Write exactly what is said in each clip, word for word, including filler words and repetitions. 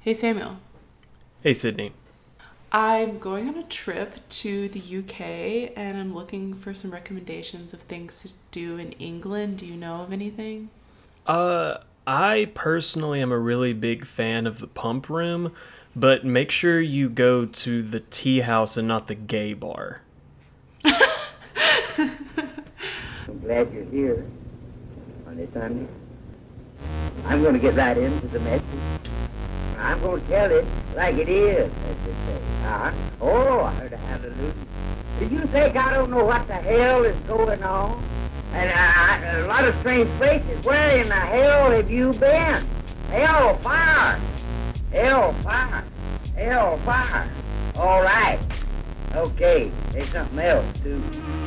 Hey Samuel. Hey Sydney. I'm going on a trip to the U K and I'm looking for some recommendations of things to do in England. Do you know of anything? Uh, I personally am a really big fan of the Pump Room, but make sure you go to the tea house and not the gay bar. I'm glad you're here on this Sunday. I'm going to get right into the message. I'm going to tell it like it is, as they say. Uh-huh. Oh, I heard a hallelujah. Did you think I don't know what the hell is going on? And uh, a lot of strange places. Where in the hell have you been? Hell fire. Hell fire. Hell fire. All right. Okay. There's something else, too.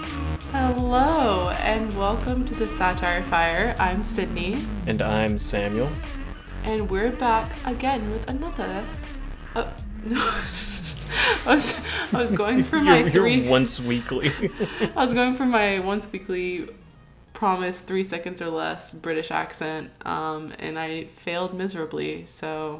Hello and welcome to the Satire Fire. I'm Sydney. And I'm Samuel. And we're back again with another... Uh, no. I was I was going for my you're, three... You're once weekly. I was going for my once weekly promise three seconds or less British accent, um, and I failed miserably, so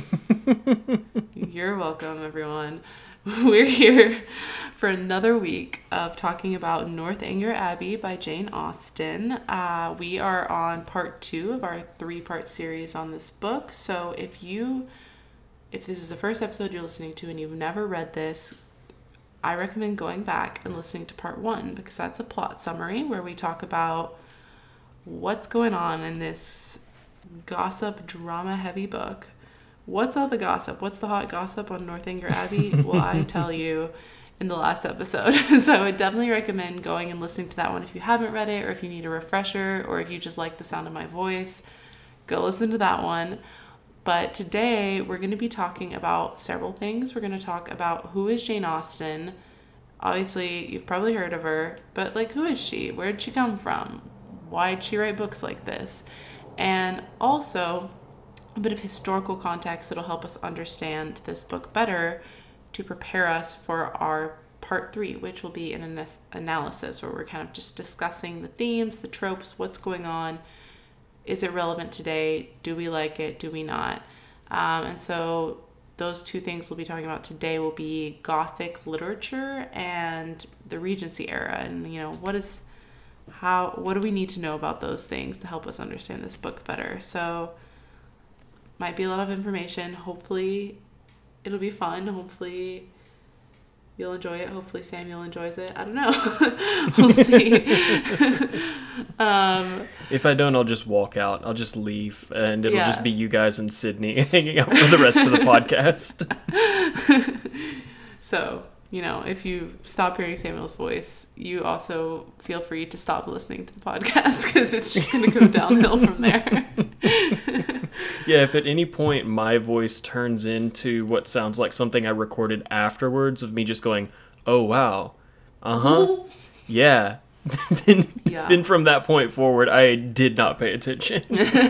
you're welcome, everyone. We're here for another week of talking about Northanger Abbey by Jane Austen. Uh, we are on part two of our three-part series on this book, so if you, if this is the first episode you're listening to and you've never read this, I recommend going back and listening to part one, because that's a plot summary where we talk about what's going on in this gossip, drama-heavy book. What's all the gossip? What's the hot gossip on Northanger Abbey? Well, I tell you in the last episode. So I would definitely recommend going and listening to that one if you haven't read it, or if you need a refresher, or if you just like the sound of my voice, go listen to that one. But today we're going to be talking about several things. We're going to talk about who is Jane Austen. Obviously, you've probably heard of her, but like, who is she? Where did she come from? Why did she write books like this? And also a bit of historical context that'll help us understand this book better to prepare us for our part three, which will be an an- analysis where we're kind of just discussing the themes, the tropes, what's going on. Is it relevant today? Do we like it? Do we not? Um, and so those two things we'll be talking about today will be Gothic literature and the Regency era. And, you know, what is, how, what do we need to know about those things to help us understand this book better? So might be a lot of information. Hopefully it'll be fun. Hopefully you'll enjoy it. Hopefully Samuel enjoys it. I don't know. We'll see. um, If I don't, I'll just walk out. I'll just leave, and it'll Yeah. just be you guys and Sydney hanging out for the rest of the podcast. So, you know, if you stop hearing Samuel's voice, you also feel free to stop listening to the podcast, because it's just going to go downhill from there. Yeah, if at any point my voice turns into what sounds like something I recorded afterwards of me just going, oh, wow, uh-huh, yeah, then, Yeah. then from that point forward, I did not pay attention.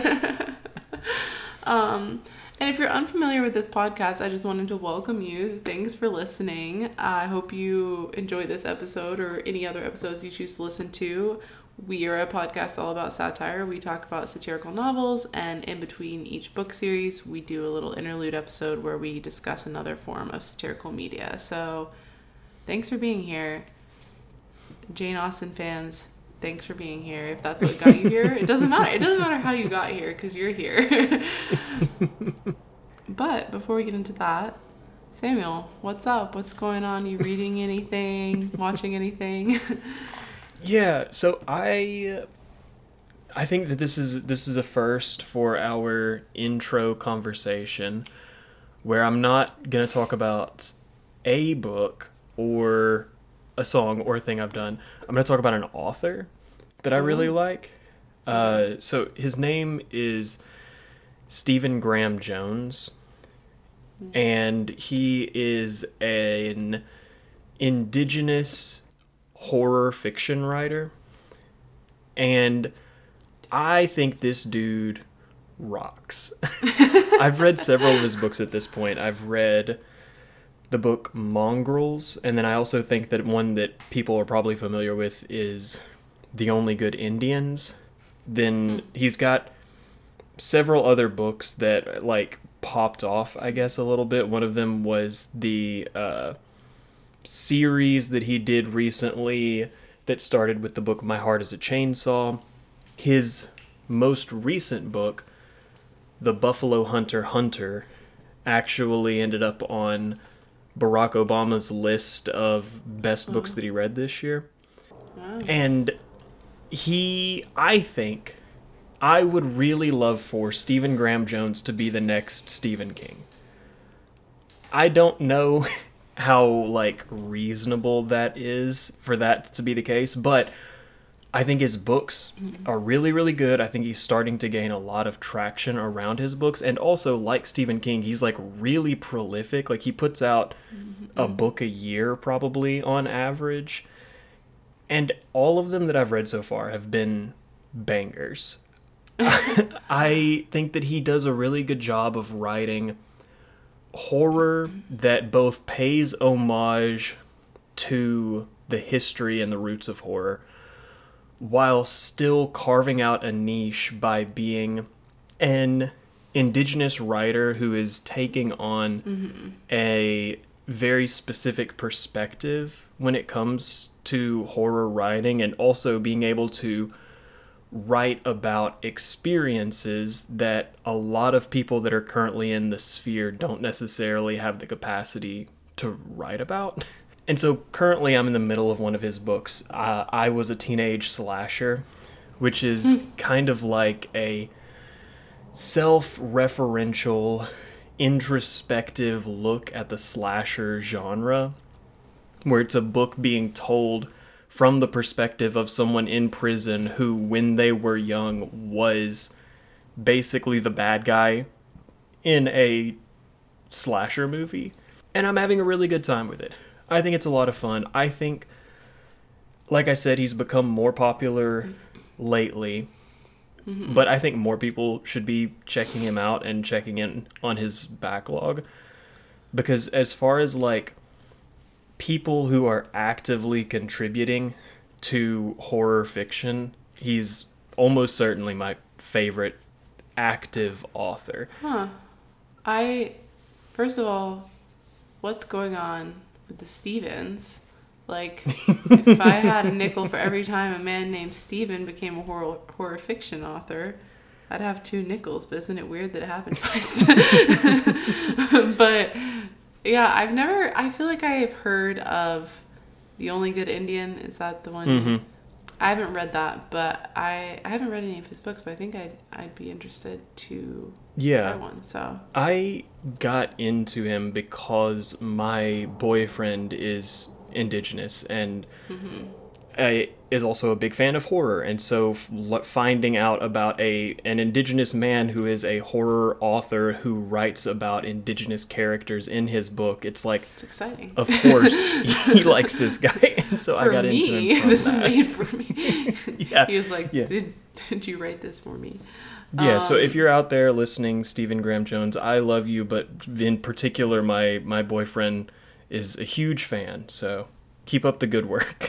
Um, and if you're unfamiliar with this podcast, I just wanted to welcome you. Thanks for listening. I hope you enjoy this episode or any other episodes you choose to listen to. We are a podcast all about satire. We talk about satirical novels, and in between each book series, we do a little interlude episode where we discuss another form of satirical media. So thanks for being here. Jane Austen fans, thanks for being here. If that's what got you here, it doesn't matter. It doesn't matter how you got here, because you're here. But before we get into that, Samuel, what's up? What's going on? You reading anything? Watching anything? Yeah, so I I think that this is this is a first for our intro conversation, where I'm not going to talk about a book or a song or a thing I've done. I'm going to talk about an author that I really like. Uh, so his name is Stephen Graham Jones, and he is an indigenous horror fiction writer, and I think this dude rocks. I've read several of his books at this point. I've read the book Mongrels, and then I also think that one that people are probably familiar with is The Only Good Indians. Then he's got several other books that, like, popped off, I guess, a little bit. One of them was the uh, series that he did recently that started with the book My Heart is a Chainsaw. His most recent book, The Buffalo Hunter Hunter, actually ended up on Barack Obama's list of best books Oh. that he read this year. Wow. And he, I think, I would really love for Stephen Graham Jones to be the next Stephen King. I don't know how, like, reasonable that is for that to be the case, but I think his books are really, really good. I think he's starting to gain a lot of traction around his books. And also, like Stephen King, he's, like, really prolific. Like, he puts out a book a year, probably, on average. And all of them that I've read so far have been bangers. I think that he does a really good job of writing horror that both pays homage to the history and the roots of horror, while still carving out a niche by being an indigenous writer who is taking on Mm-hmm. a very specific perspective when it comes to horror writing, and also being able to write about experiences that a lot of people that are currently in the sphere don't necessarily have the capacity to write about. And so currently I'm in the middle of one of his books. Uh, I Was a Teenage Slasher, which is kind of like a self-referential, introspective look at the slasher genre, where it's a book being told from the perspective of someone in prison who, when they were young, was basically the bad guy in a slasher movie. And I'm having a really good time with it. I think it's a lot of fun. I think, like I said, he's become more popular lately. Mm-hmm. But I think more people should be checking him out and checking in on his backlog. Because as far as, like, people who are actively contributing to horror fiction, he's almost certainly my favorite active author. Huh. I, first of all, what's going on with the Stevens? Like, if I had a nickel for every time a man named Steven became a horror, horror fiction author, I'd have two nickels, but isn't it weird that it happened twice? But, yeah, I've never, I feel like I've heard of The Only Good Indian. Is that the one? Mm-hmm. I haven't read that, but I, I haven't read any of his books, but I think I'd, I'd be interested to Yeah. try one, so. I got into him because my boyfriend is indigenous and Mm-hmm. I, is also a big fan of horror, and so f- l- finding out about a an indigenous man who is a horror author who writes about indigenous characters in his book, it's like, It's exciting. of course he likes this guy, and so for I got me, into him from this that. is made for me. Yeah. He was like, Yeah. did, did you write this for me? Yeah, so if Um, you're out there listening, Stephen Graham Jones, I love you, but in particular, my, my boyfriend is a huge fan, so keep up the good work.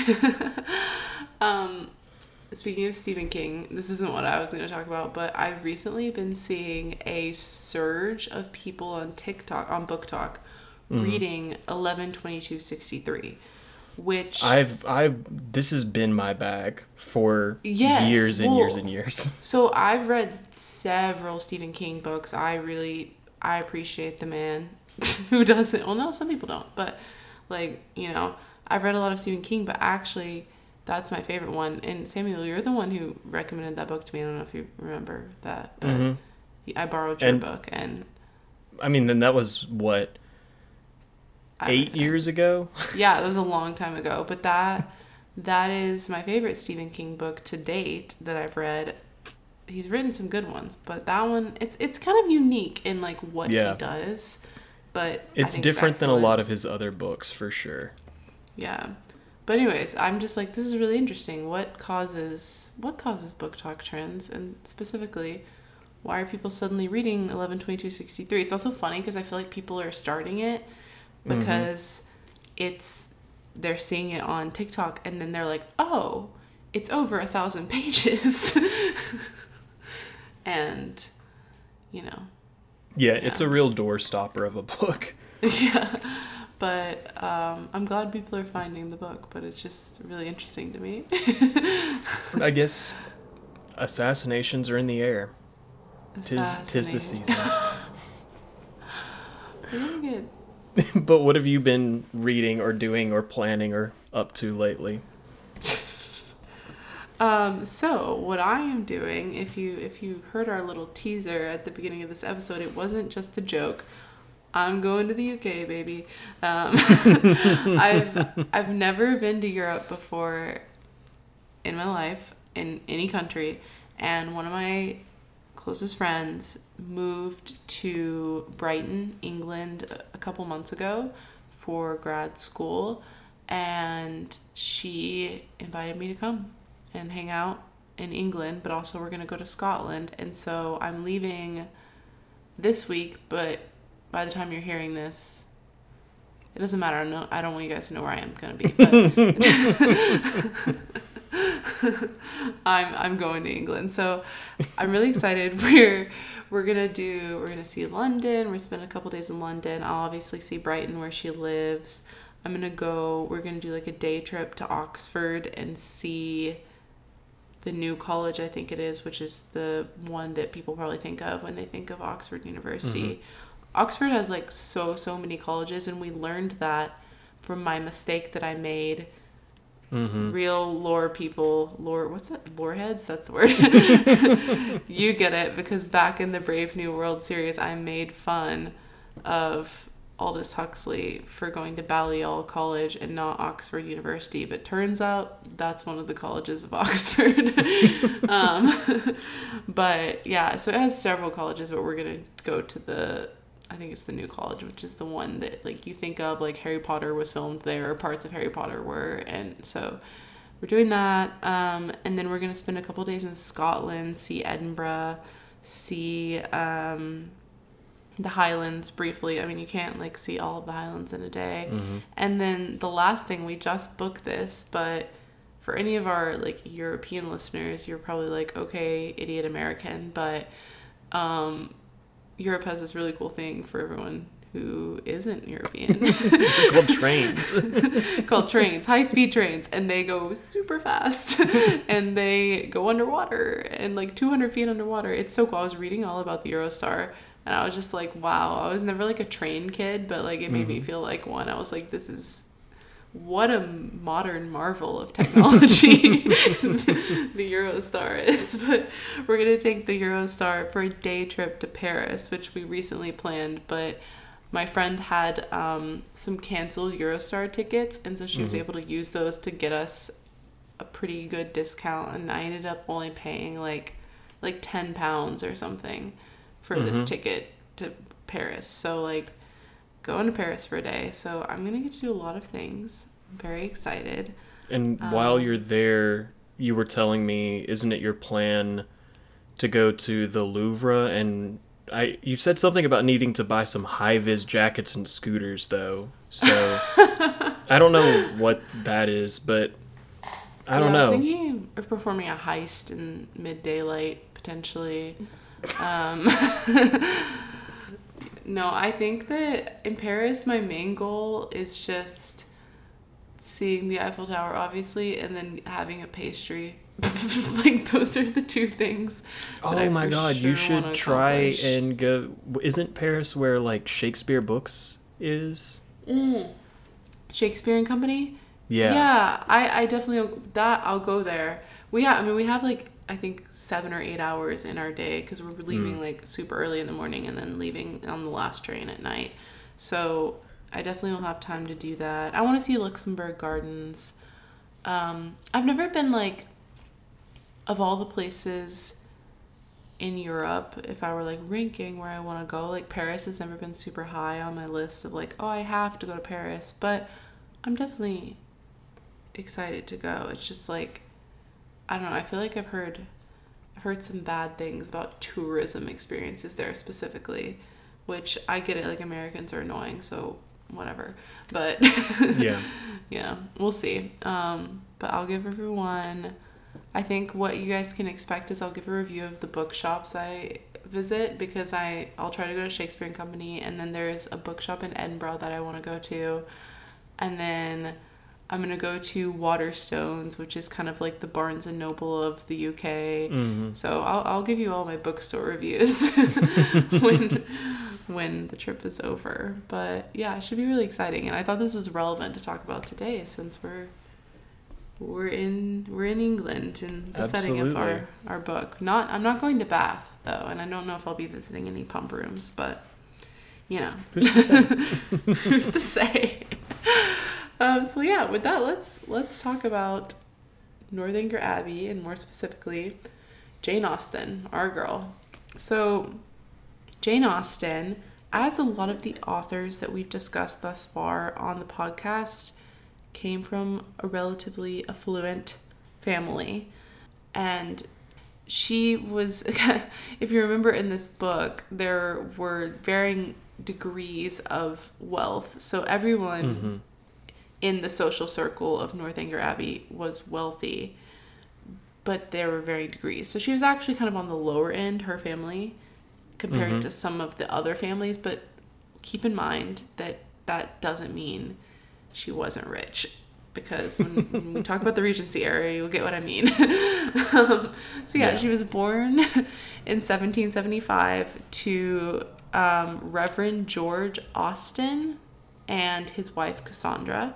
Um, speaking of Stephen King, this isn't what I was going to talk about, but I've recently been seeing a surge of people on TikTok, on Book Talk, Mm-hmm. reading eleven twenty-two sixty-three, which... I've I've this has been my bag for Yes, years and well- years and years. So I've read several Stephen King books. I really, I appreciate the man who doesn't. Well, no, some people don't, but like, you know, I've read a lot of Stephen King, but actually that's my favorite one. And Samuel, you're the one who recommended that book to me. I don't know if you remember that, but Mhm. I borrowed your And- book and I mean, then that was what I, eight years ago. Yeah, that was a long time ago, but that that is my favorite Stephen King book to date that I've read. He's written some good ones, but that one, it's it's kind of unique in like what Yeah. he does, but I It's think different than a excellent. lot of his other books, for sure. Yeah, but anyways, I'm just like, this is really interesting. What causes what causes book talk trends, and specifically, why are people suddenly reading eleven twenty-two sixty-three? It's also funny because I feel like people are starting it because it's they're seeing it on TikTok and then they're like, oh, it's over a thousand pages. And, you know, Yeah, it's a real door stopper of a book. Yeah, but um, I'm glad people are finding the book, but it's just really interesting to me. I guess assassinations are in the air. Tis, tis the Assassinating. season. We're gonna get But what have you been reading or doing or planning or up to lately? Um, so what I am doing, if you if you heard our little teaser at the beginning of this episode, it wasn't just a joke. I'm going to the U K, baby. Um, I've I've never been to Europe before in my life, in any country, and one of my closest friends moved to Brighton, England, a couple months ago for grad school, and she invited me to come and hang out in England, but also we're going to go to Scotland. And so I'm leaving this week, but by the time you're hearing this, it doesn't matter. I don't, know, I don't want you guys to know where I am going to be. But I'm I'm going to England. So I'm really excited. We're we're going to do we're going to see London. We're going to spend a couple days in London. I'll obviously see Brighton where she lives. I'm going to go we're going to do like a day trip to Oxford and see the new college, I think it is, which is the one that people probably think of when they think of Oxford University. Mm-hmm. Oxford has like so, so many colleges, and we learned that from my mistake that I made. Mm-hmm. Real lore people, lore, what's that? Lore heads? That's the word. You get it, because back in the Brave New World series, I made fun of Aldous Huxley for going to Balliol College and not Oxford University, but turns out that's one of the colleges of Oxford. um, but yeah, so it has several colleges, but we're gonna go to the, I think it's the new college, which is the one that like you think of, like Harry Potter was filmed there, or parts of Harry Potter were, and so we're doing that. Um, and then we're gonna spend a couple of days in Scotland, see Edinburgh, see um. the Highlands briefly. I mean, you can't like see all of the Highlands in a day. Mm-hmm. And then the last thing, we just booked this, but for any of our like European listeners, you're probably like, okay, idiot American, but um, Europe has this really cool thing for everyone who isn't European. Called trains. Called trains, high-speed trains, and they go super fast, and they go underwater, and like two hundred feet underwater. It's so cool. I was reading all about the Eurostar, and I was just like, wow, I was never like a train kid, but like it made mm-hmm. me feel like one. I was like, this is, what a modern marvel of technology the Eurostar is. But we're going to take the Eurostar for a day trip to Paris, which we recently planned, but my friend had um, some canceled Eurostar tickets, and so she mm-hmm. was able to use those to get us a pretty good discount, and I ended up only paying like like ten pounds or something for mm-hmm. this ticket to Paris. So like going to Paris for a day. So I'm gonna get to do a lot of things. I'm very excited. And um, while you're there, you were telling me, isn't it your plan to go to the Louvre? And I you said something about needing to buy some high-vis jackets and scooters though. So I don't know what that is, but I don't yeah, know. I was thinking of performing a heist in mid-daylight potentially. Um, no, I think that in Paris, my main goal is just seeing the Eiffel Tower, obviously, and then having a pastry. Like, those are the two things. Oh my god, sure you should try and go. Isn't Paris where, like, Shakespeare Books is? Mm. Shakespeare and Company? Yeah. Yeah, I, I definitely, that, I'll go there. We have, I mean, we have, like, I think seven or eight hours in our day, because we're leaving mm. like super early in the morning and then leaving on the last train at night. So I definitely will have time to do that. I want to see Luxembourg Gardens. Um, I've never been like, of all the places in Europe, if I were like ranking where I want to go, like Paris has never been super high on my list of like, oh, I have to go to Paris. But I'm definitely excited to go. It's just like, I don't know, I feel like I've heard I've heard some bad things about tourism experiences there specifically, which I get it, like Americans are annoying, so whatever. But yeah. Yeah, we'll see. Um, but I'll give everyone I think what you guys can expect is I'll give a review of the bookshops I visit, because I, I'll try to go to Shakespeare and Company, and then there's a bookshop in Edinburgh that I want to go to. And then I'm going to go to Waterstones, which is kind of like the Barnes and Noble of the U K. Mm-hmm. So I'll, I'll give you all my bookstore reviews when when the trip is over. But yeah, it should be really exciting. And I thought this was relevant to talk about today, since we're we're in we're in England in the Absolutely. setting of our, our book. Not I'm not going to Bath though, and I don't know if I'll be visiting any pump rooms, but you know. Who's to say? Who's to say? Um, so yeah, with that, let's let's talk about Northanger Abbey, and more specifically, Jane Austen, our girl. So, Jane Austen, as a lot of the authors that we've discussed thus far on the podcast, came from a relatively affluent family, and she was, if you remember in this book, there were varying degrees of wealth. So everyone mm-hmm. in the social circle of Northanger Abbey was wealthy, but there were varying degrees. So she was actually kind of on the lower end, her family, compared mm-hmm. to some of the other families. But keep in mind that that doesn't mean she wasn't rich, because when, when we talk about the Regency era, you'll get what I mean. um, so yeah, yeah, she was born in seventeen seventy-five to um, Reverend George Austen and his wife Cassandra.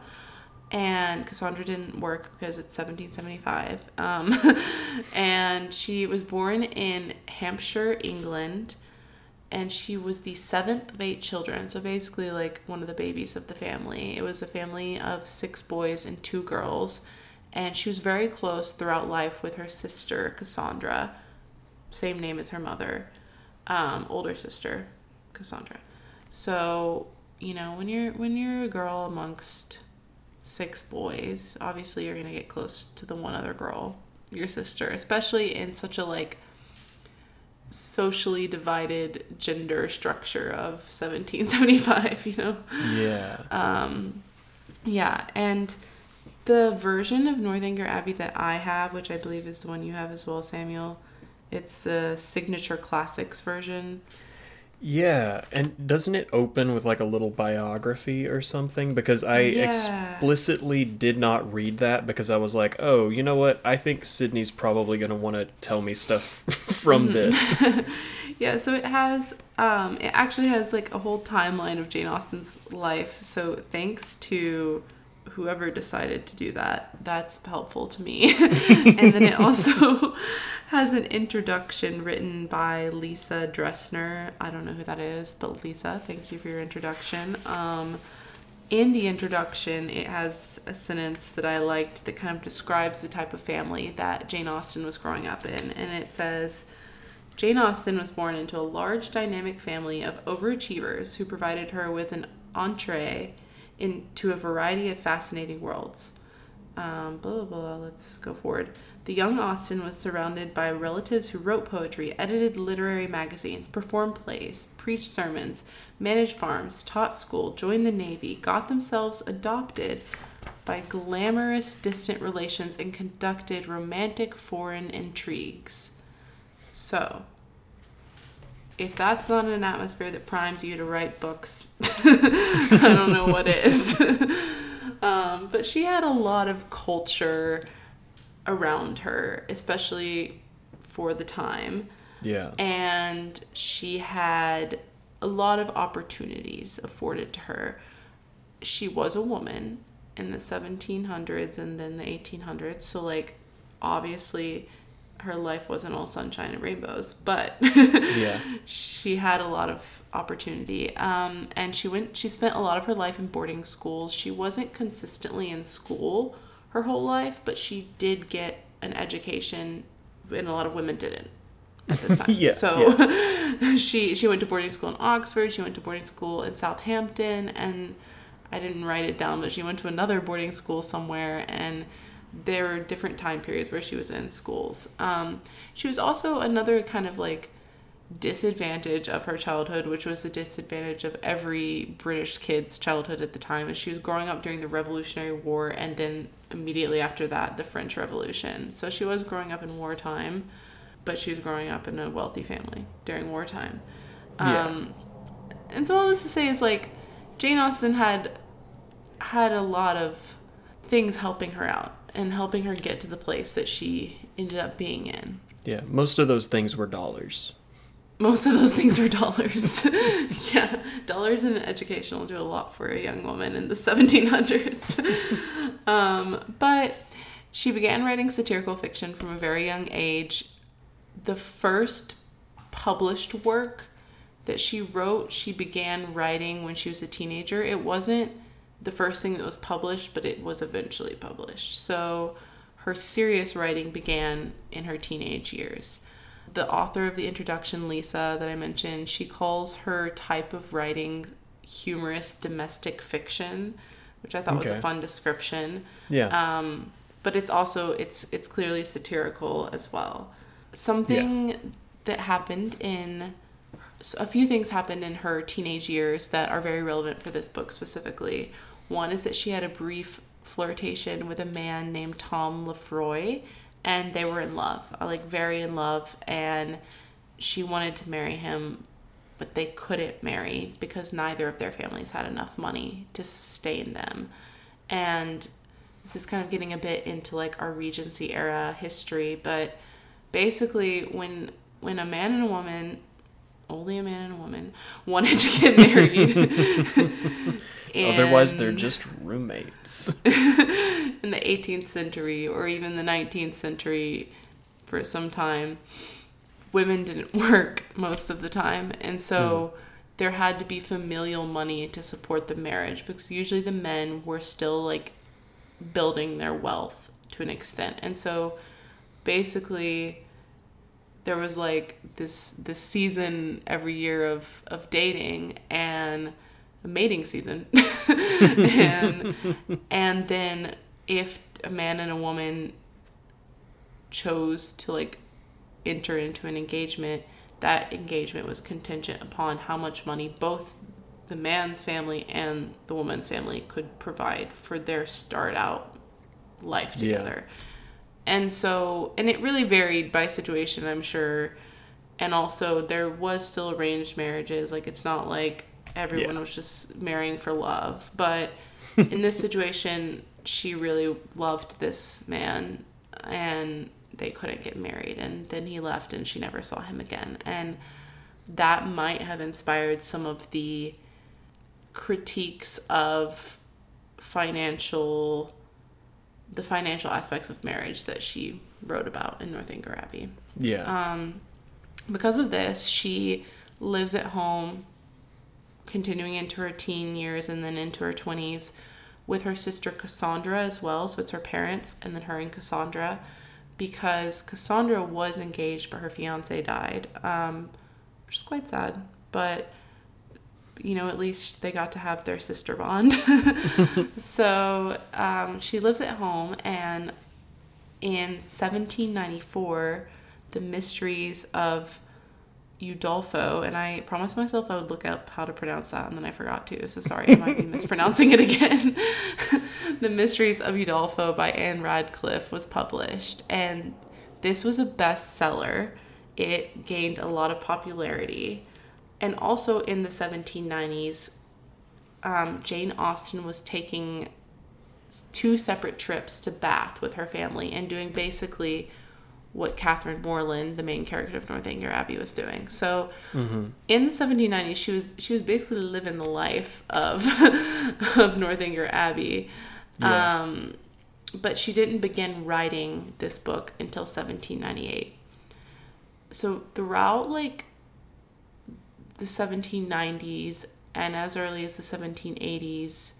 And Cassandra didn't work because it's seventeen seventy-five. Um, and she was born in Hampshire, England. And she was the seventh of eight children. So basically like one of the babies of the family. It was a family of six boys and two girls. And she was very close throughout life with her sister, Cassandra. Same name as her mother. Um, older sister, Cassandra. So, you know, when you're when you're a girl amongst six boys, obviously you're going to get close to the one other girl, your sister. Especially in such a, like, socially divided gender structure of seventeen seventy-five, you know? Yeah. Um, yeah, and the version of Northanger Abbey that I have, which I believe is the one you have as well, Samuel, it's the Signature Classics version. Yeah, and doesn't it open with like a little biography or something? Because I Yeah. explicitly did not read that, because I was like, oh, you know what? I think Sydney's probably going to want to tell me stuff from this. Yeah, so it has, um, it actually has like a whole timeline of Jane Austen's life. So thanks to whoever decided to do that, that's helpful to me. And then it also has an introduction written by Lisa Dressner. I don't know who that is, but Lisa, thank you for your introduction. Um, in the introduction, it has a sentence that I liked that kind of describes the type of family that Jane Austen was growing up in. And it says, Jane Austen was born into a large, dynamic family of overachievers who provided her with an entree into a variety of fascinating worlds. Um, blah, blah, blah. Let's go forward. The young Austen was surrounded by relatives who wrote poetry, edited literary magazines, performed plays, preached sermons, managed farms, taught school, joined the Navy, got themselves adopted by glamorous distant relations, and conducted romantic foreign intrigues. So, if that's not an atmosphere that primes you to write books, I don't know what is. um, but she had a lot of culture around her, especially for the time. Yeah. And she had a lot of opportunities afforded to her. She was a woman in the seventeen hundreds and then the eighteen hundreds. So, like, obviously her life wasn't all sunshine and rainbows, but yeah. she had a lot of opportunity. Um, and she went, she spent a lot of her life in boarding schools. She wasn't consistently in school her whole life, but she did get an education, and a lot of women didn't at this time. yeah, so yeah. she she went to boarding school in Oxford, she went to boarding school in Southampton, and I didn't write it down, but she went to another boarding school somewhere, and there were different time periods where she was in schools. Um, she was also another kind of like disadvantage of her childhood, which was the disadvantage of every British kid's childhood at the time, is she was growing up during the Revolutionary War and then immediately after that, the French Revolution. So she was growing up in wartime, but she was growing up in a wealthy family during wartime. Yeah. Um, and so all this to say is, like, Jane Austen had had a lot of things helping her out and helping her get to the place that she ended up being in. Yeah, most of those things were dollars. Most of those things were dollars. Yeah, dollars in education will do a lot for a young woman in the seventeen hundreds. um, but she began writing satirical fiction from a very young age. The first published work that she wrote, she began writing when she was a teenager. It wasn't the first thing that was published, but it was eventually published. So her serious writing began in her teenage years. The author of the introduction, Lisa, that I mentioned, she calls her type of writing humorous domestic fiction, which I thought okay. was a fun description. Yeah. Um, but it's also, it's it's clearly satirical as well. Something yeah. that happened in, a few things happened in her teenage years that are very relevant for this book specifically. One is that she had a brief flirtation with a man named Tom Lefroy, and they were in love, like very in love, and she wanted to marry him, but they couldn't marry because neither of their families had enough money to sustain them. And this is kind of getting a bit into like our Regency era history, but basically when when a man and a woman, only a man and a woman, wanted to get married... Otherwise, they're just roommates. In the eighteenth century or even the nineteenth century, for some time, women didn't work most of the time. And so mm. there had to be familial money to support the marriage, because usually the men were still like building their wealth to an extent. And so basically there was like this this season every year of, of dating and a mating season. and and then if a man and a woman chose to like enter into an engagement, that engagement was contingent upon how much money both the man's family and the woman's family could provide for their start out life together. Yeah. And so, and it really varied by situation, I'm sure. And also there was still arranged marriages. Like, it's not like everyone yeah. was just marrying for love. But in this situation, she really loved this man and they couldn't get married. And then he left and she never saw him again. And that might have inspired some of the critiques of financial, the financial aspects of marriage that she wrote about in Northanger Abbey. Yeah. Um, because of this, she lives at home, continuing into her teen years and then into her twenties with her sister Cassandra as well. So it's her parents and then her and Cassandra, because Cassandra was engaged but her fiance died, um, which is quite sad. But, you know, at least they got to have their sister bond. So um, she lives at home, and in seventeen ninety-four, the mysteries of Udolpho, and I promised myself I would look up how to pronounce that, and then I forgot to, so sorry, I might be mispronouncing it again. The Mysteries of Udolpho by Anne Radcliffe was published, and this was a bestseller. It gained a lot of popularity. And also in the seventeen nineties, um, Jane Austen was taking two separate trips to Bath with her family and doing basically what Catherine Morland, the main character of Northanger Abbey, was doing. So mm-hmm. in the seventeen nineties, she was she was basically living the life of of Northanger Abbey. Yeah. Um, but she didn't begin writing this book until seventeen ninety-eight. So throughout like the seventeen nineties and as early as the seventeen eighties,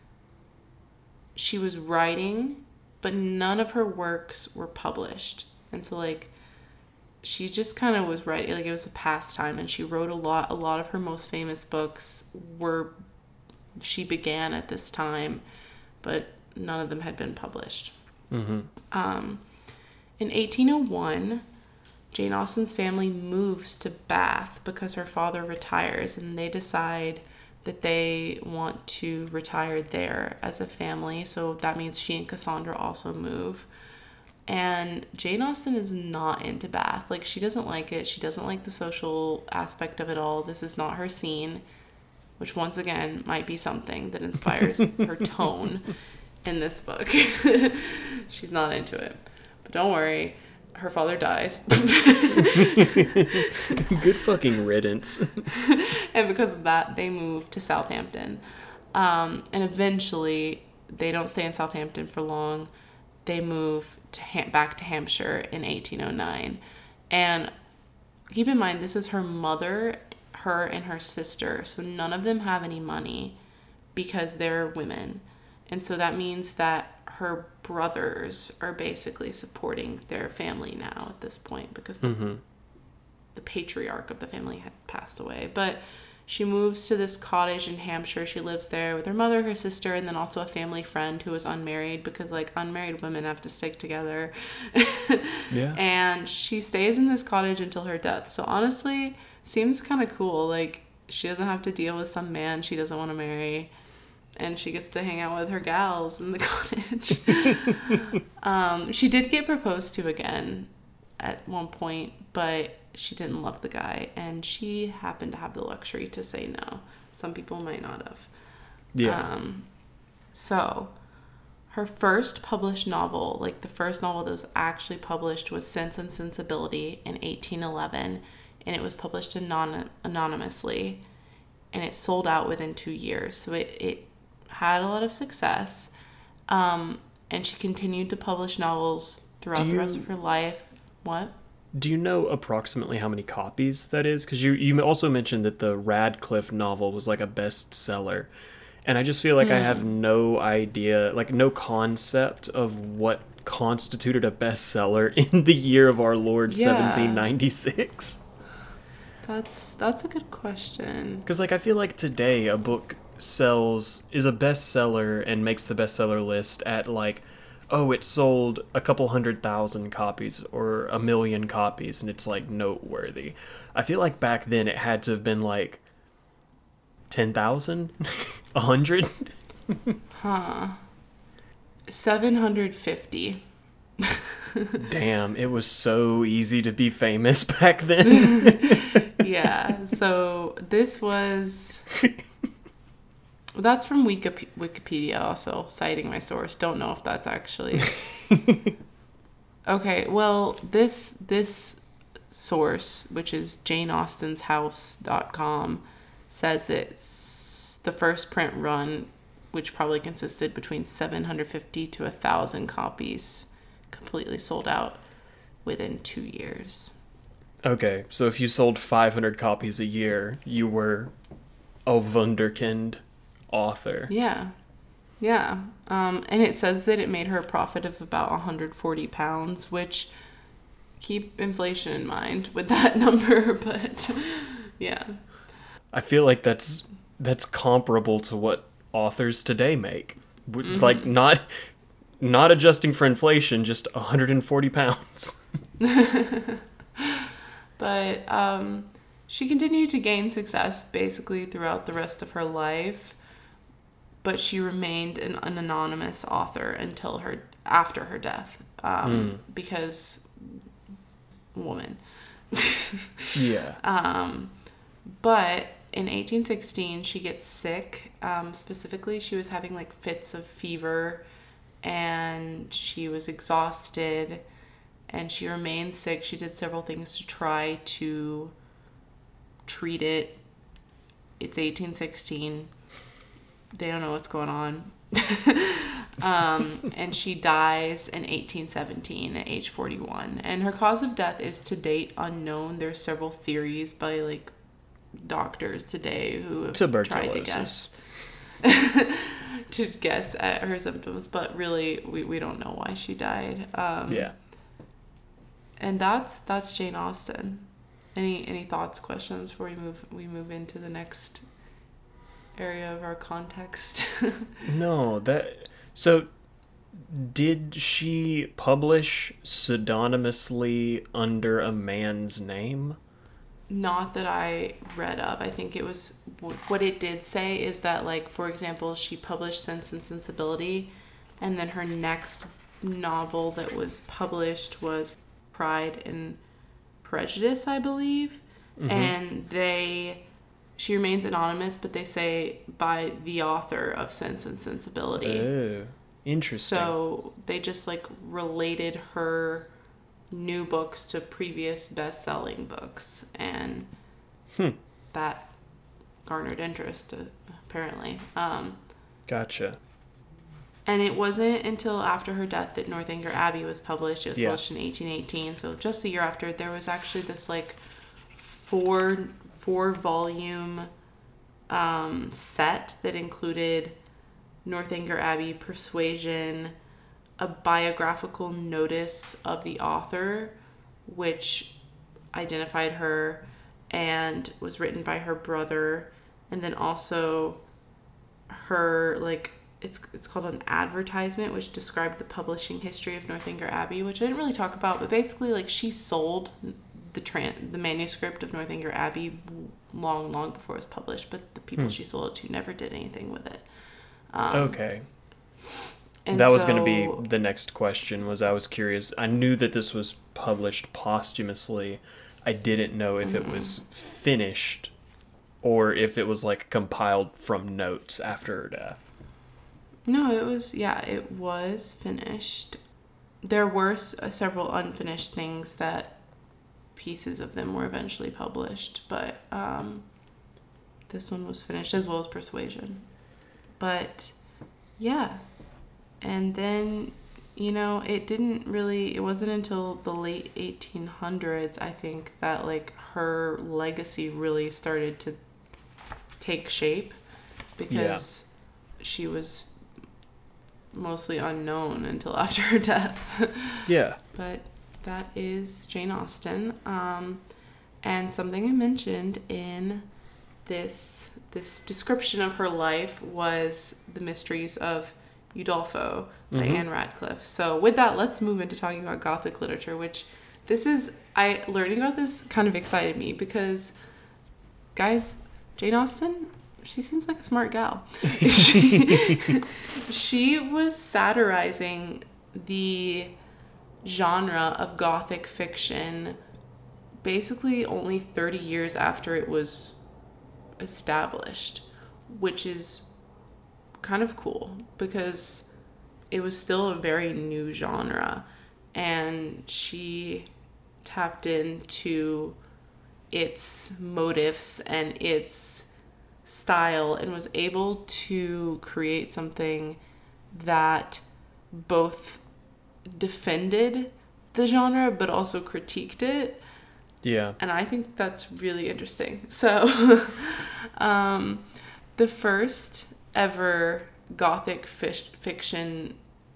she was writing, but none of her works were published. And so, like, she just kind of was writing, like, it was a pastime, and she wrote a lot. A lot of her most famous books were, she began at this time, but none of them had been published. Mm-hmm. Um, in eighteen oh one, Jane Austen's family moves to Bath because her father retires, and they decide that they want to retire there as a family. So that means she and Cassandra also move. And Jane Austen is not into Bath. Like, she doesn't like it. She doesn't like the social aspect of it all. This is not her scene, which once again might be something that inspires her tone in this book. She's not into it. But don't worry, her father dies. Good fucking riddance. And because of that, they move to Southampton. Um, and eventually, they don't stay in Southampton for long. They move to Ham- back to Hampshire in eighteen oh nine. And keep in mind, this is her mother, her and her sister. So none of them have any money because they're women. And so that means that her brothers are basically supporting their family now at this point because the, mm-hmm. the patriarch of the family had passed away. But she moves to this cottage in Hampshire. She lives there with her mother, her sister, and then also a family friend who is unmarried because, like, unmarried women have to stick together. Yeah. And she stays in this cottage until her death. So honestly, seems kind of cool. Like, she doesn't have to deal with some man she doesn't want to marry. And she gets to hang out with her gals in the cottage. um, she did get proposed to again at one point, but she didn't love the guy. And she happened to have the luxury to say no. Some people might not have. Yeah. Um, so, her first published novel, like the first novel that was actually published, was Sense and Sensibility in eighteen eleven. And it was published anon- anonymously. And it sold out within two years. So it... it had a lot of success, um, and she continued to publish novels throughout you, the rest of her life. What? Do you know approximately how many copies that is? Because you, you also mentioned that the Radcliffe novel was like a bestseller, and I just feel like mm. I have no idea, like no concept of what constituted a bestseller in the year of our Lord yeah. seventeen ninety-six. That's that's a good question. Because like I feel like today a book sells is a bestseller and makes the bestseller list at like, oh, it sold a couple hundred thousand copies or a million copies, and it's like noteworthy. I feel like back then it had to have been like ten thousand, a hundred. Huh. Seven hundred fifty. Damn, it was so easy to be famous back then. Yeah. So this was. That's from Wikip- Wikipedia also, citing my source. Don't know if that's actually... Okay, well, this this source, which is jane austens house dot com, says it's the first print run, which probably consisted between seven hundred fifty to one thousand copies, completely sold out within two years. Okay, so if you sold five hundred copies a year, you were a wunderkind author. Yeah. Yeah. Um, and it says that it made her a profit of about one hundred forty pounds, which, keep inflation in mind with that number, but yeah. I feel like that's that's comparable to what authors today make. Mm-hmm. Like not not adjusting for inflation, just one hundred forty pounds. But um, she continued to gain success basically throughout the rest of her life. But she remained an, an anonymous author until her after her death, um, mm. because woman. Yeah. Um, but in eighteen sixteen, she gets sick. Um, specifically, she was having like fits of fever, and she was exhausted, and she remained sick. She did several things to try to treat it. It's eighteen sixteen. They don't know what's going on. um, and she dies in eighteen seventeen at age forty-one. And her cause of death is to date unknown. There's several theories by like doctors today who have tried to guess to guess at her symptoms, but really we, we don't know why she died. Um, yeah. And that's that's Jane Austen. Any any thoughts, questions before we move we move into the next area of our context? No, that so Did she publish pseudonymously under a man's name? Not that I read of. I think it was, what it did say is that, like, for example, she published Sense and Sensibility, and then her next novel that was published was Pride and Prejudice, I believe. Mm-hmm. And they, she remains anonymous, but they say by the author of Sense and Sensibility. Oh, interesting. So they just, like, related her new books to previous best-selling books, and hmm. that garnered interest, uh, apparently. Um, gotcha. And it wasn't until after her death that Northanger Abbey was published. It was yeah. published in eighteen eighteen, so just a year after. There was actually this, like, four four volume um, set that included Northanger Abbey, Persuasion, a biographical notice of the author, which identified her and was written by her brother, and then also her, like, it's it's called an advertisement, which described the publishing history of Northanger Abbey, which I didn't really talk about, but basically, like, she sold the tran- the manuscript of Northanger Abbey long, long before it was published, but the people hmm. she sold it to never did anything with it. Um, okay. And that was so, going to be the next question. Was I was curious. I knew that this was published posthumously. I didn't know if mm-hmm. it was finished or if it was, like, compiled from notes after her death. No, it was, yeah, it was finished. There were s- several unfinished things that pieces of them were eventually published, but um, this one was finished, as well as Persuasion. But, yeah. And then, you know, it didn't really, it wasn't until the late eighteen hundreds, I think, that, like, her legacy really started to take shape, because yeah. she was mostly unknown until after her death. Yeah. But that is Jane Austen. Um, and something I mentioned in this this description of her life was The Mysteries of Udolpho by mm-hmm. Anne Radcliffe. So with that, let's move into talking about Gothic literature, which this is, I learning about this kind of excited me because, guys, Jane Austen, she seems like a smart gal. she, she was satirizing the genre of Gothic fiction basically only thirty years after it was established, which is kind of cool because it was still a very new genre, and she tapped into its motifs and its style and was able to create something that both defended the genre but also critiqued it. Yeah. And I think that's really interesting. So um, the first ever Gothic fish, fiction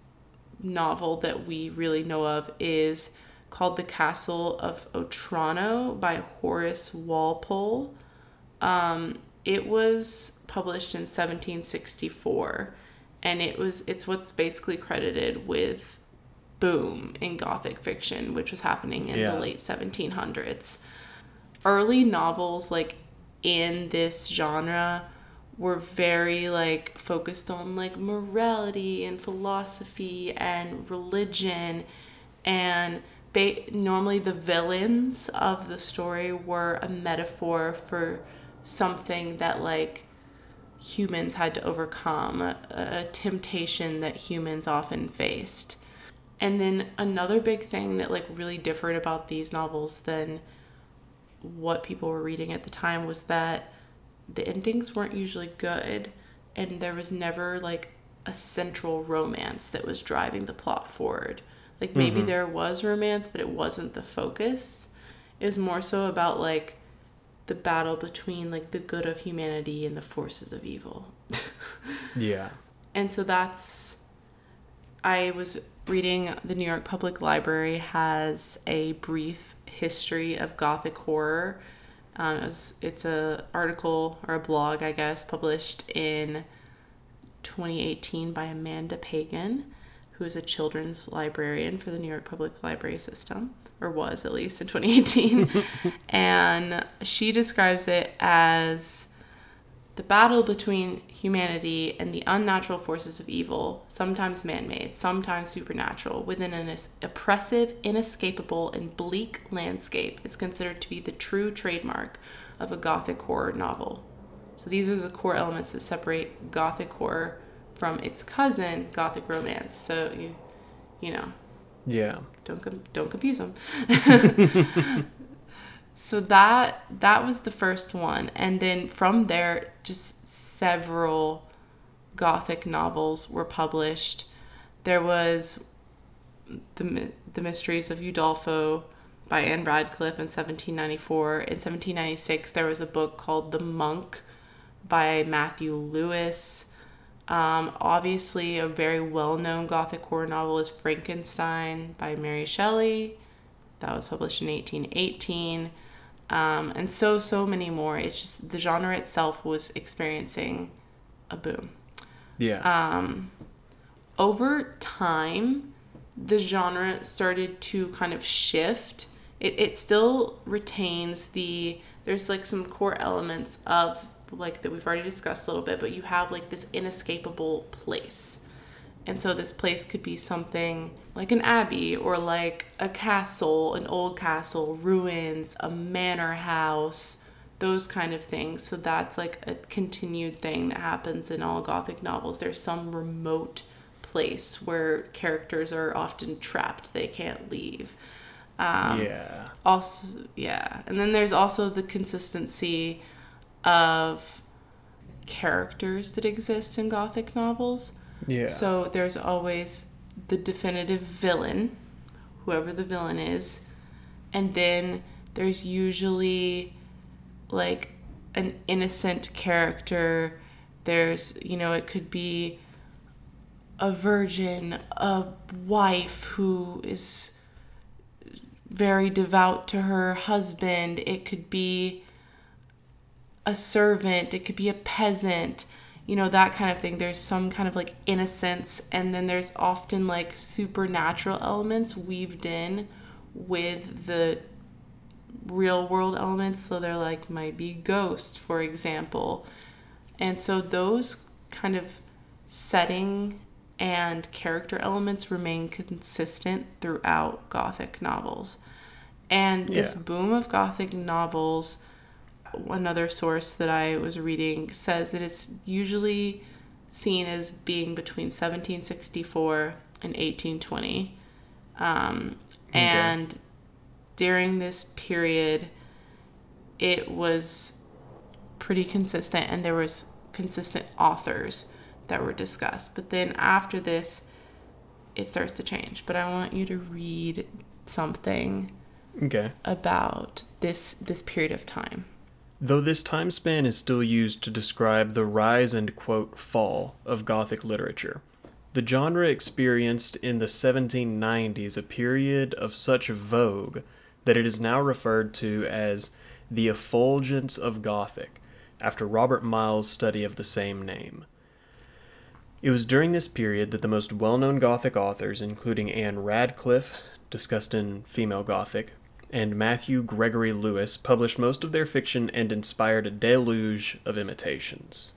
novel that we really know of is called The Castle of Otranto by Horace Walpole. Um, it was published in seventeen sixty-four, and it was it's what's basically credited with boom in Gothic fiction, which was happening in yeah. the late seventeen hundreds. Early novels, like, in this genre were very, like, focused on, like, morality and philosophy and religion, and ba- normally the villains of the story were a metaphor for something that, like, humans had to overcome, a, a temptation that humans often faced. And then another big thing that, like, really differed about these novels than what people were reading at the time was that the endings weren't usually good, and there was never, like, a central romance that was driving the plot forward. Like, maybe mm-hmm. there was romance, but it wasn't the focus. It was more so about, like, the battle between, like, the good of humanity and the forces of evil. Yeah. And so that's... I was reading, the New York Public Library has a brief history of Gothic horror. Um, it was, it's a article or a blog, I guess, published in twenty eighteen by Amanda Pagan. who is a children's librarian for the New York Public Library System, or was at least in twenty eighteen. And she describes it as the battle between humanity and the unnatural forces of evil, sometimes man-made, sometimes supernatural, within an oppressive, inescapable, and bleak landscape is considered to be the true trademark of a Gothic horror novel. So these are the core elements that separate Gothic horror from its cousin, Gothic romance. So you, you know, yeah, don't com- don't confuse them. So that that was the first one, and then from there, just several Gothic novels were published. There was the the Mysteries of Udolpho by Anne Radcliffe in seventeen ninety-four. In seventeen ninety-six, there was a book called The Monk by Matthew Lewis. Um, obviously, a very well-known Gothic horror novel is Frankenstein by Mary Shelley. That was published in eighteen eighteen. Um, and so, so many more. It's just the genre itself was experiencing a boom. Yeah. Um, over time, the genre started to kind of shift. It, it still retains the, there's like some core elements of like that we've already discussed a little bit, but you have like this inescapable place. And so this place could be something like an abbey or like a castle, an old castle, ruins, a manor house, those kind of things. So that's like a continued thing that happens in all Gothic novels. There's some remote place where characters are often trapped. They can't leave. Um, yeah. Also, yeah. And then there's also the consistency of characters that exist in Gothic novels. Yeah. So there's always the definitive villain, whoever the villain is. And then there's usually like an innocent character. There's, you know, it could be a virgin, a wife who is very devout to her husband. It could be a servant. It could be a peasant. You know, that kind of thing. There's some kind of like innocence, and then there's often like supernatural elements weaved in with the real world elements. So there like might be ghosts, for example. And so those kind of setting and character elements remain consistent throughout Gothic novels. And this Yeah. boom of Gothic novels, another source that I was reading says that it's usually seen as being between seventeen sixty-four and eighteen twenty. Um, Okay. And during this period, it was pretty consistent, and there was consistent authors that were discussed. But then after this, it starts to change. But I want you to read something Okay. about this this period of time. Though this time span is still used to describe the rise and, quote, fall of Gothic literature, the genre experienced in the seventeen nineties a period of such vogue that it is now referred to as the effulgence of Gothic, after Robert Miles' study of the same name. It was during this period that the most well-known Gothic authors, including Anne Radcliffe, discussed in Female Gothic, and Matthew Gregory Lewis, published most of their fiction and inspired a deluge of imitations.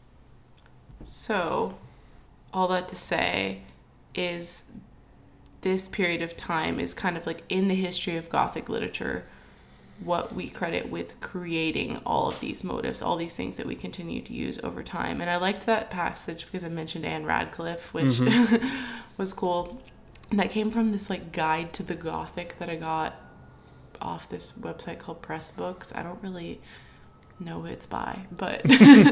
So, all that to say is this period of time is kind of like in the history of Gothic literature what we credit with creating all of these motives, all these things that we continue to use over time. And I liked that passage because I mentioned Anne Radcliffe, which mm-hmm. was cool. And that came from this like guide to the Gothic that I got off this website called Press Books. I don't really know who it's by, but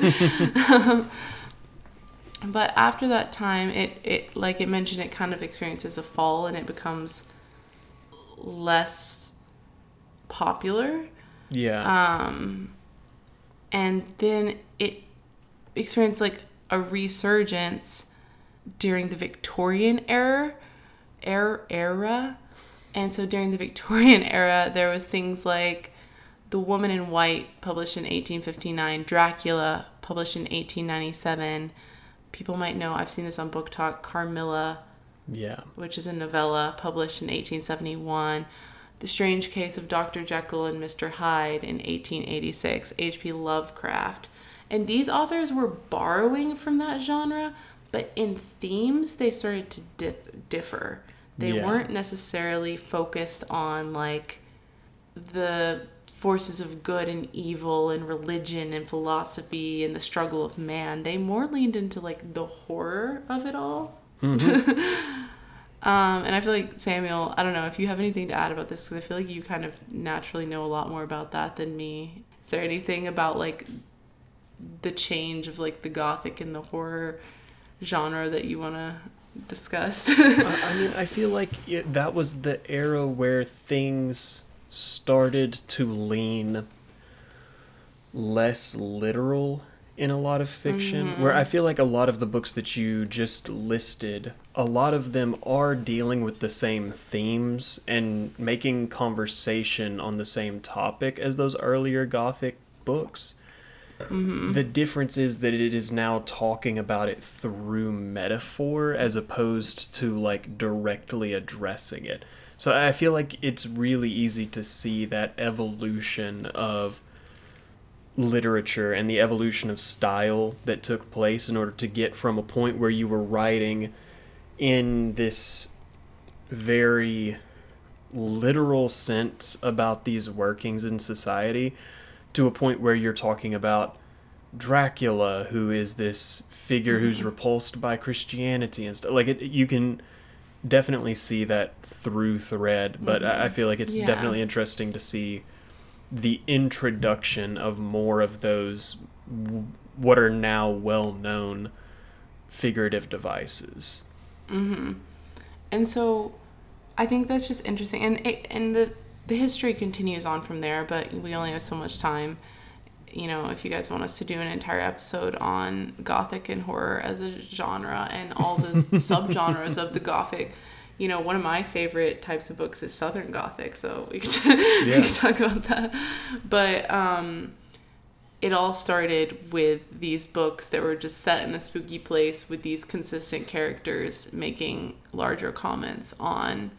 but after that time, it, it like it mentioned, it kind of experiences a fall and it becomes less popular. Yeah. Um, and then it experienced like a resurgence during the Victorian era, era, era. And so during the Victorian era, there was things like The Woman in White, published in eighteen fifty-nine, Dracula, published in eighteen ninety-seven. People might know, I've seen this on Book Talk, Carmilla, Yeah. which is a novella published in eighteen seventy-one. The Strange Case of Doctor Jekyll and Mister Hyde in eighteen eighty-six, H P Lovecraft. And these authors were borrowing from that genre, but in themes they started to dif- differ. They Yeah. weren't necessarily focused on like the forces of good and evil and religion and philosophy and the struggle of man. They more leaned into like the horror of it all. Mm-hmm. Um, and I feel like, Samuel, I don't know if you have anything to add about this, because I feel like you kind of naturally know a lot more about that than me. Is there anything about, like, the change of, like, the Gothic and the horror genre that you want to discuss? I, I mean, I feel like it, that was the era where things started to lean less literal in a lot of fiction, Mm-hmm. where I feel like a lot of the books that you just listed, a lot of them are dealing with the same themes and making conversation on the same topic as those earlier Gothic books. Mm-hmm. The difference is that it is now talking about it through metaphor as opposed to like directly addressing it. So I feel like it's really easy to see that evolution of literature and the evolution of style that took place in order to get from a point where you were writing in this very literal sense about these workings in society to a point where you're talking about Dracula, who is this figure Mm-hmm. who's repulsed by Christianity and stuff. Like, it, you can definitely see that through thread, but Mm-hmm. I I feel like it's Yeah. definitely interesting to see the introduction of more of those w- what are now well-known figurative devices. Mm-hmm. And so I think that's just interesting. And it, and the, the history continues on from there, but we only have so much time. You know, if you guys want us to do an entire episode on Gothic and horror as a genre and all the subgenres of the Gothic, you know, one of my favorite types of books is Southern Gothic, so we could, Yeah. we could talk about that. But um, it all started with these books that were just set in a spooky place with these consistent characters making larger comments on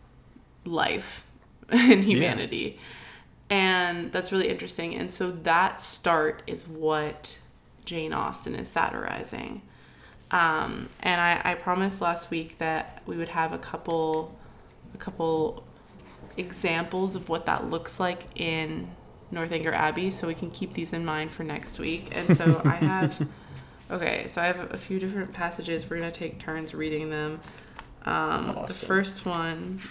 life and humanity. Yeah. And that's really interesting. And so that start is what Jane Austen is satirizing. Um, and I, I promised last week that we would have a couple, a couple examples of what that looks like in Northanger Abbey, so we can keep these in mind for next week. And so I have, okay, so I have a few different passages. We're going to take turns reading them. Um, Awesome. The first one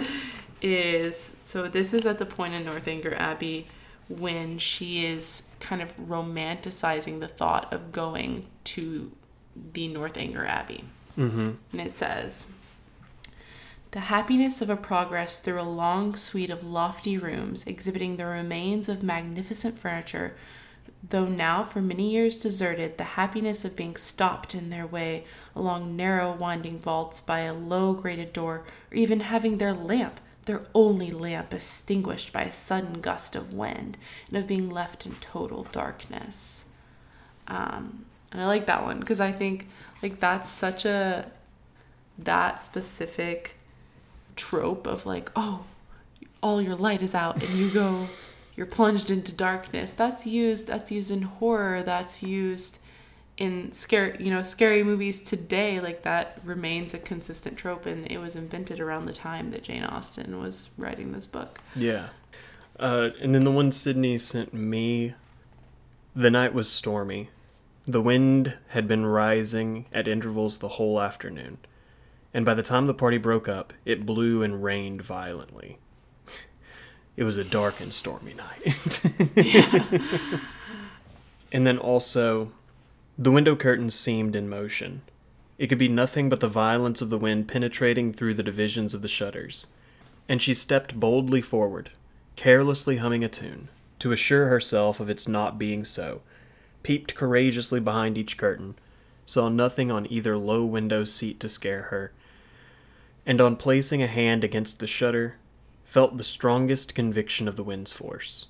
is, so this is at the point in Northanger Abbey when she is kind of romanticizing the thought of going to the Northanger Abbey. Mm-hmm. And it says, "The happiness of a progress through a long suite of lofty rooms exhibiting the remains of magnificent furniture, though now for many years deserted, the happiness of being stopped in their way along narrow winding vaults by a low grated door, or even having their lamp, their only lamp, extinguished by a sudden gust of wind, and of being left in total darkness." Um, and I like that one because I think like that's such a, that specific trope of like, oh, all your light is out and you go, you're plunged into darkness. That's used, that's used in horror. That's used in scary, you know, scary movies today. Like that remains a consistent trope, and it was invented around the time that Jane Austen was writing this book. Yeah. Uh, and then the one Sydney sent me, "The night was stormy. The wind had been rising at intervals the whole afternoon, and by the time the party broke up, it blew and rained violently. It was a dark and stormy night." Yeah. And then also, "The window curtains seemed in motion. It could be nothing but the violence of the wind penetrating through the divisions of the shutters. And she stepped boldly forward, carelessly humming a tune, to assure herself of its not being so, peeped courageously behind each curtain, saw nothing on either low window seat to scare her, and on placing a hand against the shutter, felt the strongest conviction of the wind's force."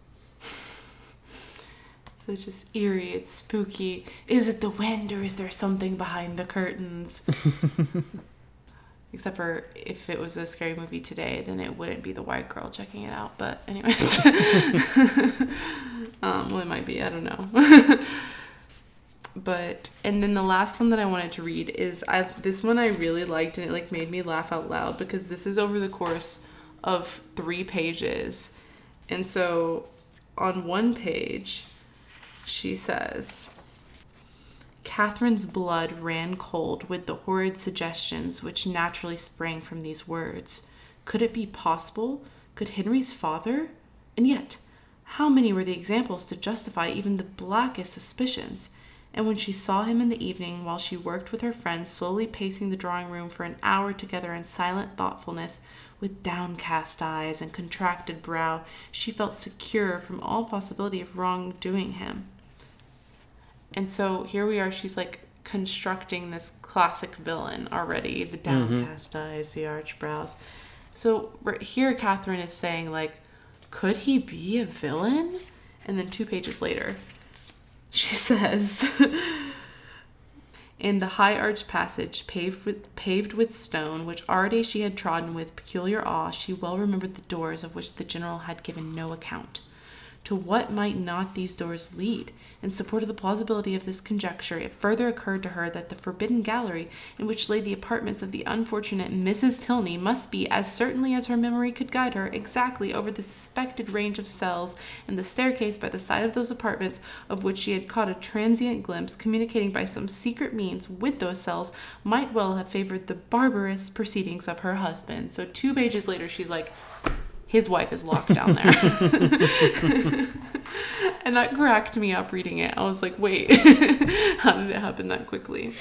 So it's just eerie, it's spooky. Is it the wind or is there something behind the curtains? Except for if it was a scary movie today, then it wouldn't be the white girl checking it out. But anyways, um, well, it might be. I don't know. But and then the last one that I wanted to read is I this one I really liked, and it like made me laugh out loud because this is over the course of three pages. And so on one page, she says, Catherine's blood ran cold with the horrid suggestions which naturally sprang from these words. Could it be possible? Could Henry's father? And yet, how many were the examples to justify even the blackest suspicions? And when she saw him in the evening while she worked with her friends, slowly pacing the drawing room for an hour together in silent thoughtfulness, with downcast eyes and contracted brow, she felt secure from all possibility of wrongdoing him. And so here we are, she's like constructing this classic villain already, the downcast mm-hmm. eyes, the arched brows. So right here, Catherine is saying, like, could he be a villain? And then two pages later, she says, in the high arched passage paved with, paved with stone, which already she had trodden with peculiar awe, she well remembered the doors of which the general had given no account. To what might not these doors lead? In support of the plausibility of this conjecture, it further occurred to her that the forbidden gallery in which lay the apartments of the unfortunate Missus Tilney must be, as certainly as her memory could guide her, exactly over the suspected range of cells, and the staircase by the side of those apartments of which she had caught a transient glimpse, communicating by some secret means with those cells, might well have favored the barbarous proceedings of her husband. So two pages later, she's like, his wife is locked down there. And that cracked me up reading it. I was like, wait, how did it happen that quickly?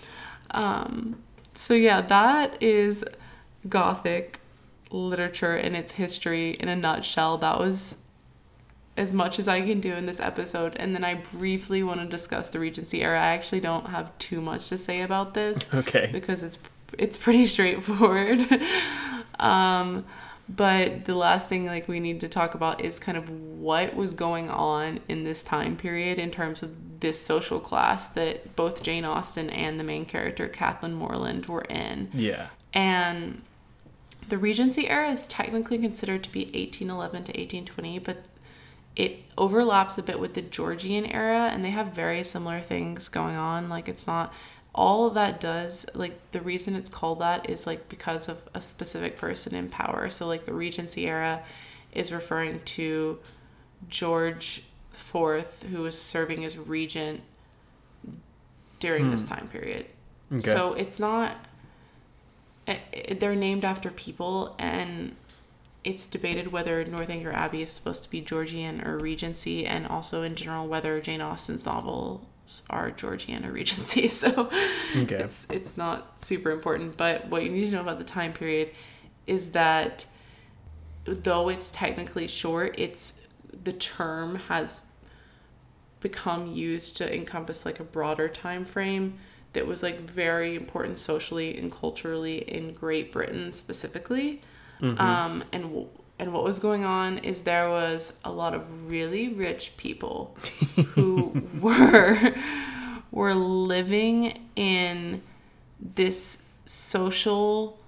Um, so yeah, that is Gothic literature and its history in a nutshell. That was as much as I can do in this episode. And then I briefly want to discuss the Regency era. I actually don't have too much to say about this. Okay. Because it's it's pretty straightforward. um But the last thing like we need to talk about is kind of what was going on in this time period in terms of this social class that both Jane Austen and the main character, Kathleen Morland, were in. Yeah. And the Regency era is technically considered to be eighteen eleven to eighteen twenty, but it overlaps a bit with the Georgian era, and they have very similar things going on. Like, it's not... all of that does, like, the reason it's called that is, like, because of a specific person in power. So, like, the Regency era is referring to George the Fourth, who was serving as regent during hmm. this time period. Okay. So it's not... It, it, they're named after people, and it's debated whether Northanger Abbey is supposed to be Georgian or Regency, and also, in general, whether Jane Austen's novel... are Georgian or Regency, so okay. it's it's not super important. But what you need to know about the time period is that though it's technically short, it's the term has become used to encompass like a broader time frame that was like very important socially and culturally in Great Britain specifically. Mm-hmm. Um, and and what was going on is there was a lot of really rich people who were were living in this social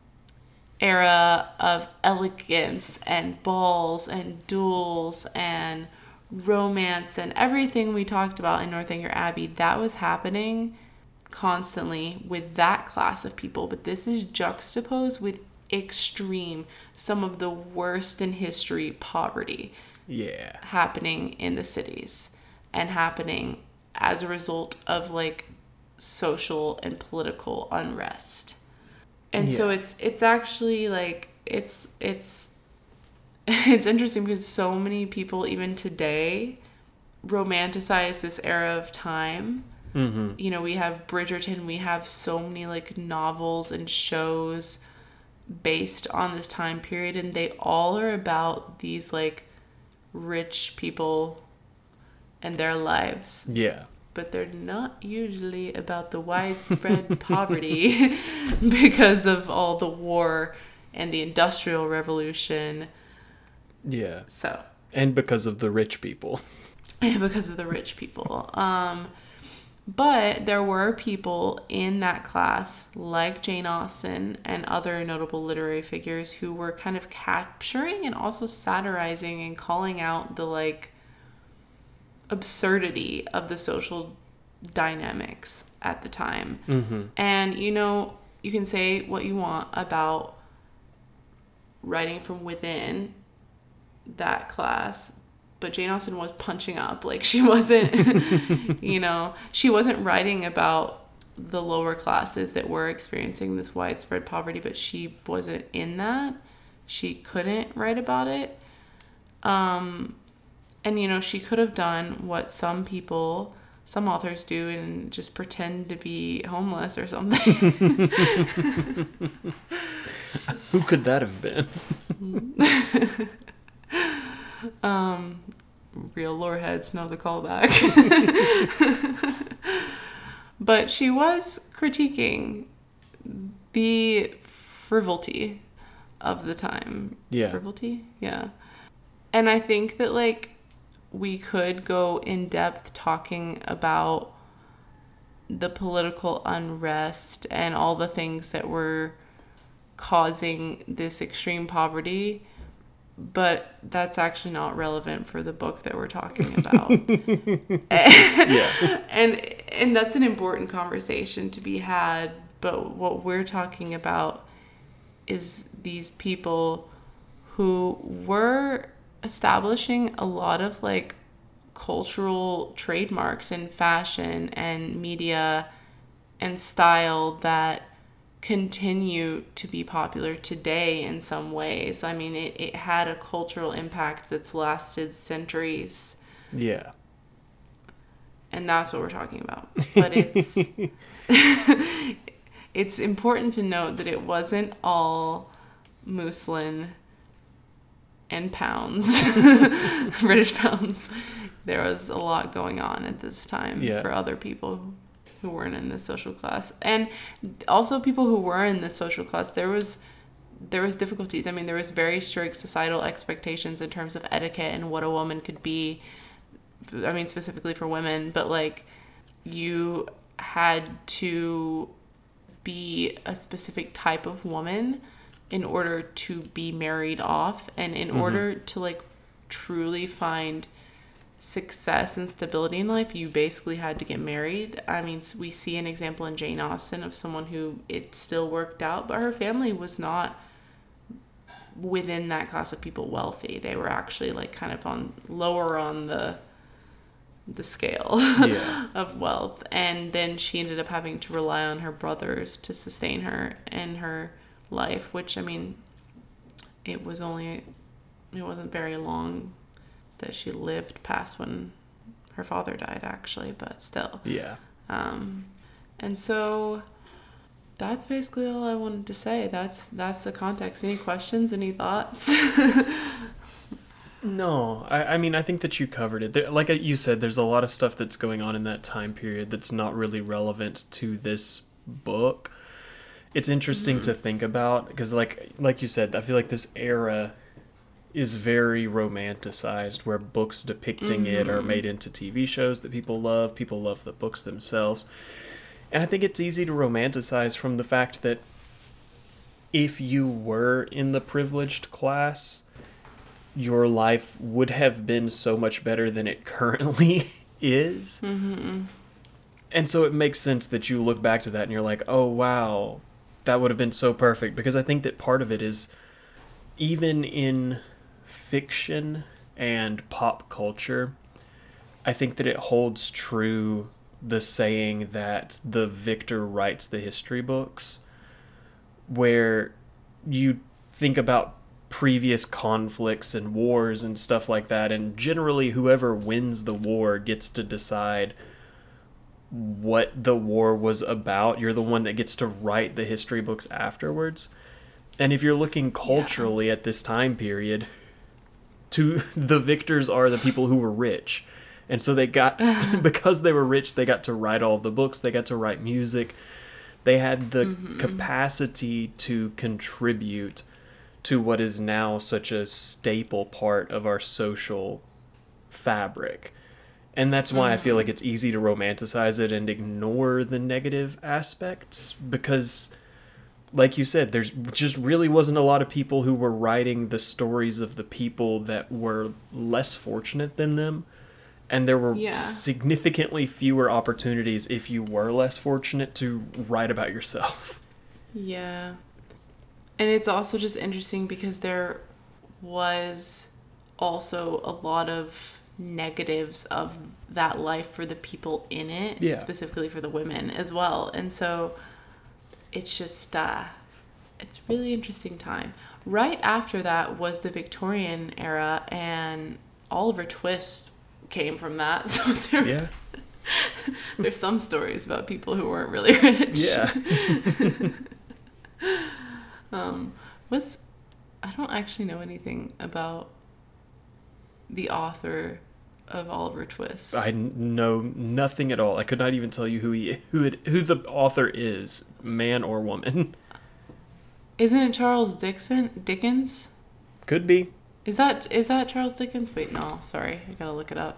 era of elegance and balls and duels and romance and everything we talked about in Northanger Abbey. That was happening constantly with that class of people, but this is juxtaposed with extreme, some of the worst in history poverty yeah happening in the cities and happening as a result of like social and political unrest. And yeah. so it's it's actually like it's it's it's interesting because so many people even today romanticize this era of time. Mm-hmm. You know, we have Bridgerton, we have so many like novels and shows based on this time period, and they all are about these like rich people and their lives. Yeah. But they're not usually about the widespread poverty because of all the war and the Industrial Revolution. Yeah. So. And because of the rich people. And because of the rich people. Um, But there were people in that class, like Jane Austen and other notable literary figures, who were kind of capturing and also satirizing and calling out the, like, absurdity of the social dynamics at the time. Mm-hmm. And, you know, you can say what you want about writing from within that class, but Jane Austen was punching up. Like, she wasn't, you know, she wasn't writing about the lower classes that were experiencing this widespread poverty, but she wasn't in that. She couldn't write about it. Um, and, you know, she could have done what some people, some authors do and just pretend to be homeless or something. Who could that have been? um, real lore heads know the callback. But she was critiquing the frivolity of the time. Yeah. Frivolity? Yeah. And I think that, like, we could go in depth talking about the political unrest and all the things that were causing this extreme poverty, but that's actually not relevant for the book that we're talking about. Yeah. And and that's an important conversation to be had, but what we're talking about is these people who were establishing a lot of, like, cultural trademarks in fashion and media and style that continue to be popular today in some ways. I mean, it, it had a cultural impact that's lasted centuries. Yeah. And that's what we're talking about. But it's it's important to note that it wasn't all mousseline and pounds, British pounds. There was a lot going on at this time Yeah. for other people who weren't in this social class. And also people who were in this social class, there was there was difficulties. I mean, there was very strict societal expectations in terms of etiquette and what a woman could be. I mean, specifically for women, but, like, you had to be a specific type of woman in order to be married off, and in mm-hmm. order to, like, truly find success and stability in life, you basically had to get married. I mean, we see an example in Jane Austen of someone who it still worked out, but her family was not within that class of people wealthy. They were actually, like, kind of on lower on the the scale yeah. of wealth, and then she ended up having to rely on her brothers to sustain her in her life, which, I mean, it was only it wasn't very long that she lived past when her father died, actually, but still. Yeah. Um, and so that's basically all I wanted to say. That's that's the context. Any questions? Any thoughts? No, I, I mean, I think that you covered it. There, like you said, there's a lot of stuff that's going on in that time period that's not really relevant to this book. It's interesting mm-hmm. to think about because, like, like you said, I feel like this era is very romanticized, where books depicting mm-hmm. it are made into T V shows that people love. People love the books themselves. And I think it's easy to romanticize from the fact that if you were in the privileged class, your life would have been so much better than it currently is. Mm-hmm. And so it makes sense that you look back to that and you're like, oh, wow, that would have been so perfect. Because I think that part of it is, even in fiction and pop culture, I think that it holds true the saying that the victor writes the history books, where you think about previous conflicts and wars and stuff like that, and generally whoever wins the war gets to decide what the war was about. You're the one that gets to write the history books afterwards. And if you're looking culturally yeah. at this time period, to the victors are the people who were rich. And so they got, because they were rich, they got to write all of the books, they got to write music. They had the mm-hmm. capacity to contribute to what is now such a staple part of our social fabric. And that's why I feel Mm-hmm. like it's easy to romanticize it and ignore the negative aspects because, like you said, there's just really wasn't a lot of people who were writing the stories of the people that were less fortunate than them. And there were Yeah. significantly fewer opportunities if you were less fortunate to write about yourself. Yeah. And it's also just interesting because there was also a lot of negatives of that life for the people in it, Yeah. specifically for the women as well. And so it's just, uh, it's really interesting time. Right after that was the Victorian era, and Oliver Twist came from that. So there, Yeah. there's some stories about people who weren't really rich. Yeah. Um, was I don't actually know anything about the author of Oliver Twist. I n- know nothing at all. I could not even tell you who he who it, who the author is, man or woman. Isn't it Charles Dixon Dickens? Could be. Is that is that Charles Dickens? Wait, no, sorry, I gotta look it up.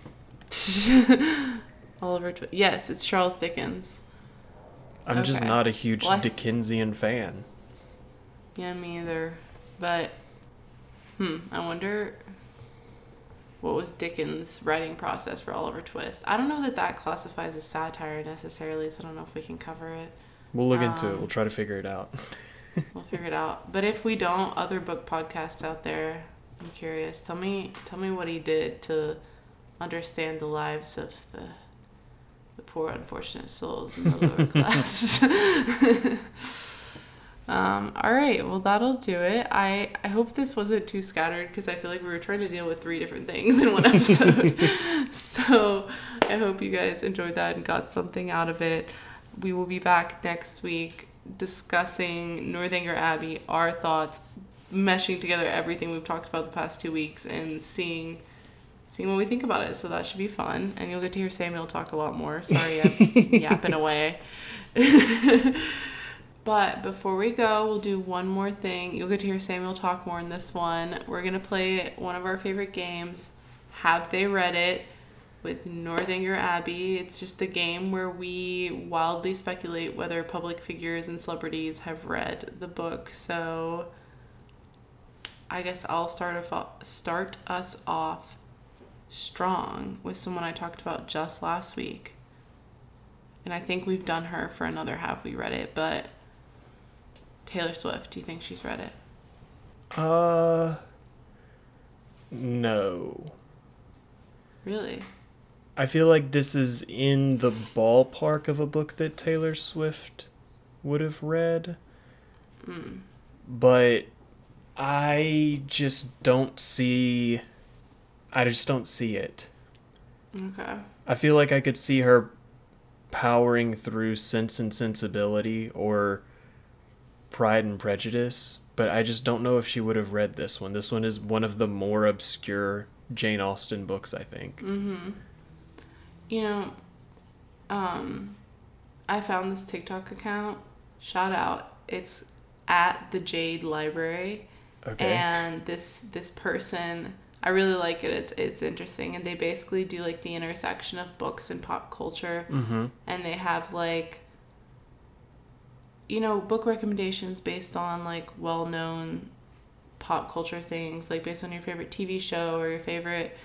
Oliver Twist. Yes, it's Charles Dickens. I'm just Okay. not a huge Well, I s- Dickensian fan. Yeah, me either. But hmm, I wonder what was Dickens' writing process for Oliver Twist. I don't know that that classifies as satire necessarily, so I don't know if we can cover it. We'll look into it. Um, We'll try to figure it out. We'll figure it out. But if we don't, other book podcasts out there, I'm curious. Tell me, tell me what he did to understand the lives of the the poor, unfortunate souls in the lower class. um, all right, well that'll do it. I I hope this wasn't too scattered because I feel like we were trying to deal with three different things in one episode. So I hope you guys enjoyed that and got something out of it. We will be back next week discussing Northanger Abbey, our thoughts, meshing together everything we've talked about the past two weeks and seeing seeing what we think about it. So that should be fun. And you'll get to hear Samuel talk a lot more. Sorry, I'm yapping away. But before we go, we'll do one more thing. You'll get to hear Samuel talk more in this one. We're going to play one of our favorite games, Have They Read It? With Northanger Abbey. It's just a game where we wildly speculate whether public figures and celebrities have read the book. So I guess I'll start off, start us off strong with someone I talked about just last week. And I think we've done her for another Have We Read It, but Taylor Swift, do you think she's read it? Uh, no. Really? I feel like this is in the ballpark of a book that Taylor Swift would have read. Mm. But I just don't see... I just don't see it. Okay. I feel like I could see her powering through Sense and Sensibility or Pride and Prejudice, but I just don't know if she would have read this one. This one is one of the more obscure Jane Austen books, I think. Mm-hmm. You know, um, I found this TikTok account. Shout out. It's at the Jade Library. Okay. And this this person, I really like it. It's it's interesting. And they basically do like the intersection of books and pop culture. Mm-hmm. And they have like, you know, book recommendations based on like well-known pop culture things, like based on your favorite T V show or your favorite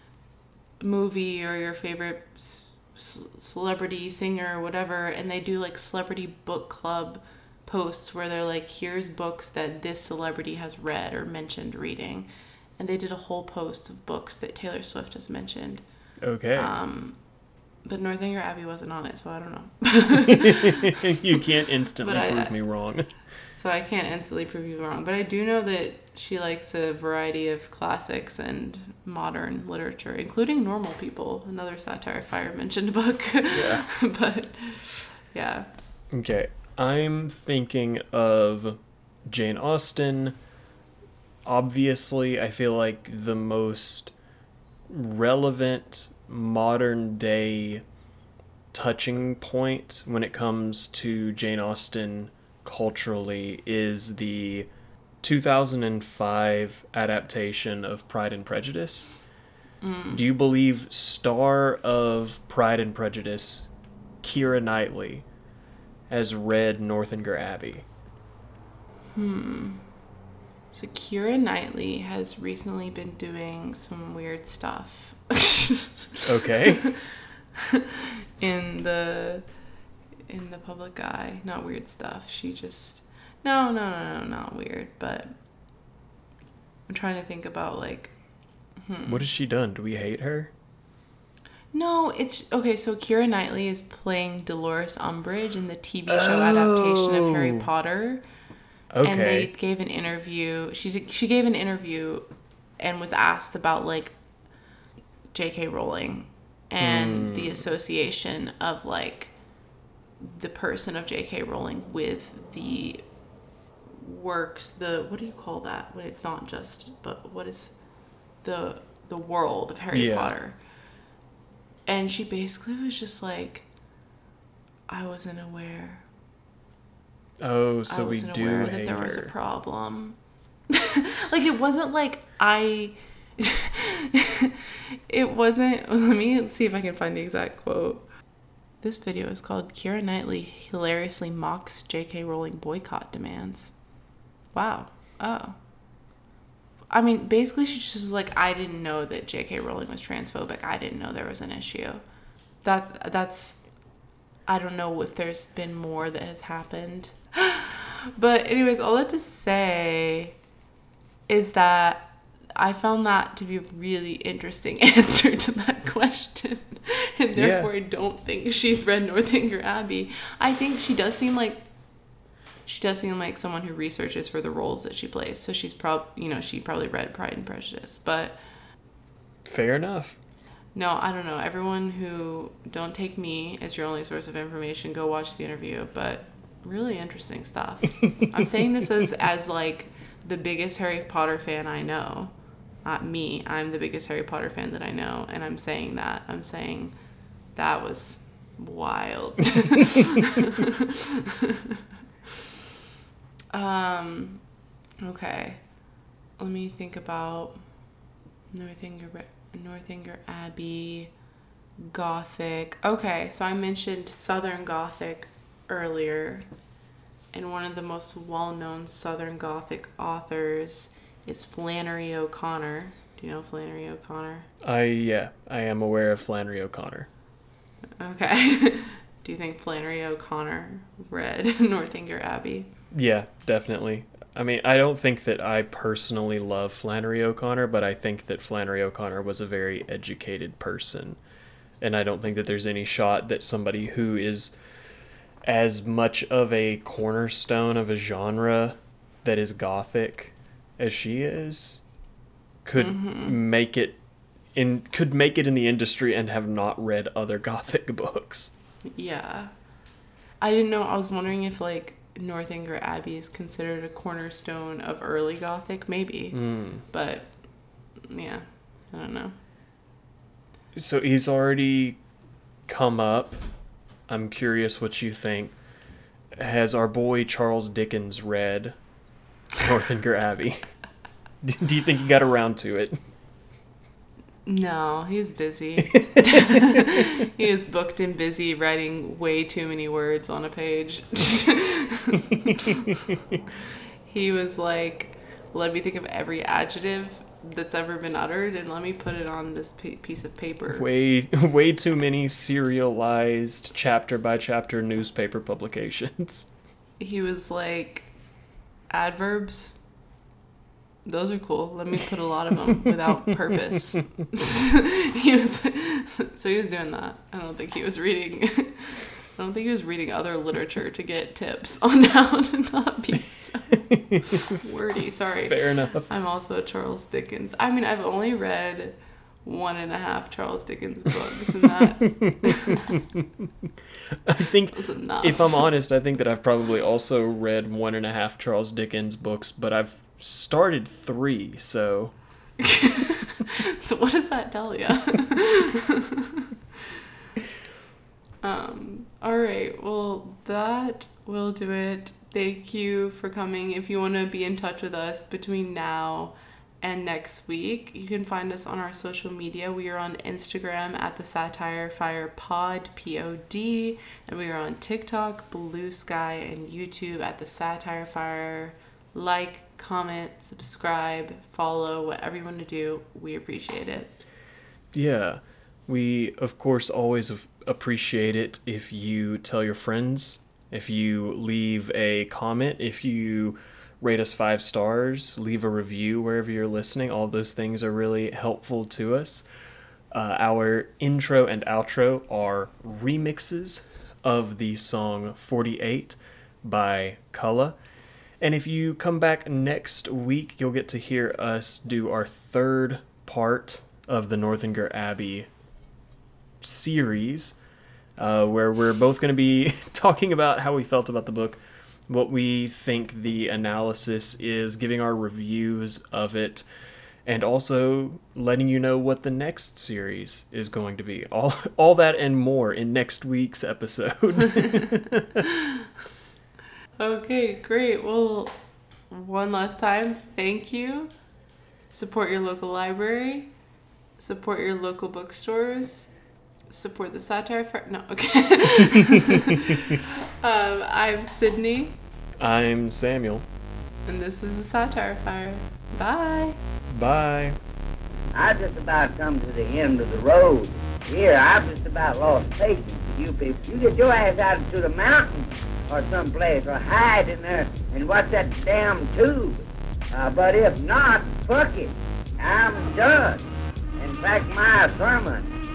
movie or your favorite c- celebrity singer or whatever. And they do like celebrity book club posts where they're like, here's books that this celebrity has read or mentioned reading. And they did a whole post of books that Taylor Swift has mentioned. Okay. Um, but Northanger Abbey wasn't on it, so I don't know. You can't instantly But I- prove me wrong. So I can't instantly prove you wrong. But I do know that she likes a variety of classics and modern literature, including Normal People, another Satire Fire mentioned book. Yeah. But yeah. Okay. I'm thinking of Jane Austen. Obviously, I feel like the most relevant modern day touching point when it comes to Jane Austen culturally is the two thousand five adaptation of Pride and Prejudice. Mm. Do you believe star of Pride and Prejudice, Keira Knightley, has read Northanger Abbey? Hmm. So Keira Knightley has recently been doing some weird stuff. Okay. in the in the public eye. Not weird stuff. She just no, no, no, no, not weird, but I'm trying to think about like hmm. What has she done? Do we hate her? No, it's okay. So Keira Knightley is playing Dolores Umbridge in the T V show Oh. adaptation of Harry Potter. Okay. And they gave an interview. She did, she gave an interview and was asked about like J K Rowling and Mm. the association of like the person of J K Rowling with the works, the what do you call that when it's not just, but what is the the world of Harry Yeah. Potter. And she basically was just like, I wasn't aware. Oh, so I we wasn't do aware hate that there her. was a problem. Like, it wasn't like I... It wasn't... Let me see if I can find the exact quote. This video is called Keira Knightley Hilariously Mocks J K Rowling Boycott Demands. Wow. Oh. I mean, basically she just was like, I didn't know that J K Rowling was transphobic. I didn't know there was an issue. That That's... I don't know if there's been more that has happened. But anyways, all that to say is that I found that to be a really interesting answer to that question. And therefore, Yeah. I don't think she's read Northanger Abbey. I think she does seem like she does seem like someone who researches for the roles that she plays. So she's prob you know, she probably read Pride and Prejudice. But Fair enough. no, I don't know. Everyone who don't take me as your only source of information, go watch the interview. But really interesting stuff. I'm saying this as as like the biggest Harry Potter fan I know. Not me. I'm the biggest Harry Potter fan that I know, and I'm saying that. I'm saying that was wild. um, okay. Let me think about Northanger Northanger Abbey, Gothic. Okay, so I mentioned Southern Gothic earlier, and one of the most well-known Southern Gothic authors is Flannery O'Connor. Do you know Flannery O'Connor? I yeah, I am aware of Flannery O'Connor. Okay. Do you think Flannery O'Connor read Northanger Abbey? Yeah, definitely. I mean, I don't think that I personally love Flannery O'Connor, but I think that Flannery O'Connor was a very educated person. And I don't think that there's any shot that somebody who is as much of a cornerstone of a genre that is Gothic as she is could Mm-hmm. make it in could make it in the industry and have not read other Gothic books. Yeah. I didn't know. I was wondering if, like, Northanger Abbey is considered a cornerstone of early Gothic. Maybe. Mm. But, yeah. I don't know. So he's already come up. I'm curious what you think. Has our boy Charles Dickens read Northanger Abbey? Do you think he got around to it? No, he's busy. He is booked and busy writing way too many words on a page. He was like, let me think of every adjective that's ever been uttered and let me put it on this p- piece of paper. Way, way too many serialized chapter by chapter newspaper publications. He was like, adverbs, those are cool. Let me put a lot of them without purpose. He was, so he was doing that. I don't think he was reading. I don't think he was reading other literature to get tips on how to not be so wordy. Sorry. Fair enough. I'm also a Charles Dickens. I mean, I've only read one and a half Charles Dickens books, and that I think, was enough. if I'm honest, I think that I've probably also read one and a half Charles Dickens books, but I've started three, so... So what does that tell you? um, all right. Well, that will do it. Thank you for coming. If you want to be in touch with us between now And next week, you can find us on our social media. We are on Instagram at the Satire Fire Pod, P O D. And we are on TikTok, Blue Sky, and YouTube at the Satire Fire. Like, comment, subscribe, follow, whatever you want to do. We appreciate it. Yeah. We, of course, always appreciate it if you tell your friends, if you leave a comment, if you rate us five stars, leave a review wherever you're listening. All those things are really helpful to us. Uh, our intro and outro are remixes of the song forty-eight by Cullah. And if you come back next week, you'll get to hear us do our third part of the Northanger Abbey series, uh, where we're both going to be talking about how we felt about the book, what we think the analysis is, giving our reviews of it, and also letting you know what the next series is going to be. All all that and more in next week's episode. Okay, great. Well, one last time, thank you. Support your local library. Support your local bookstores. Support the Satire Fire. No, okay. um, I'm Sydney. I'm Samuel. And this is the Satire Fire. Bye. Bye. I just about come to the end of the road. Here, I've just about lost patience with you people. You get your ass out into the mountains or someplace, or hide in there and watch that damn tube. Uh, but if not, fuck it. I'm done. In fact, my sermon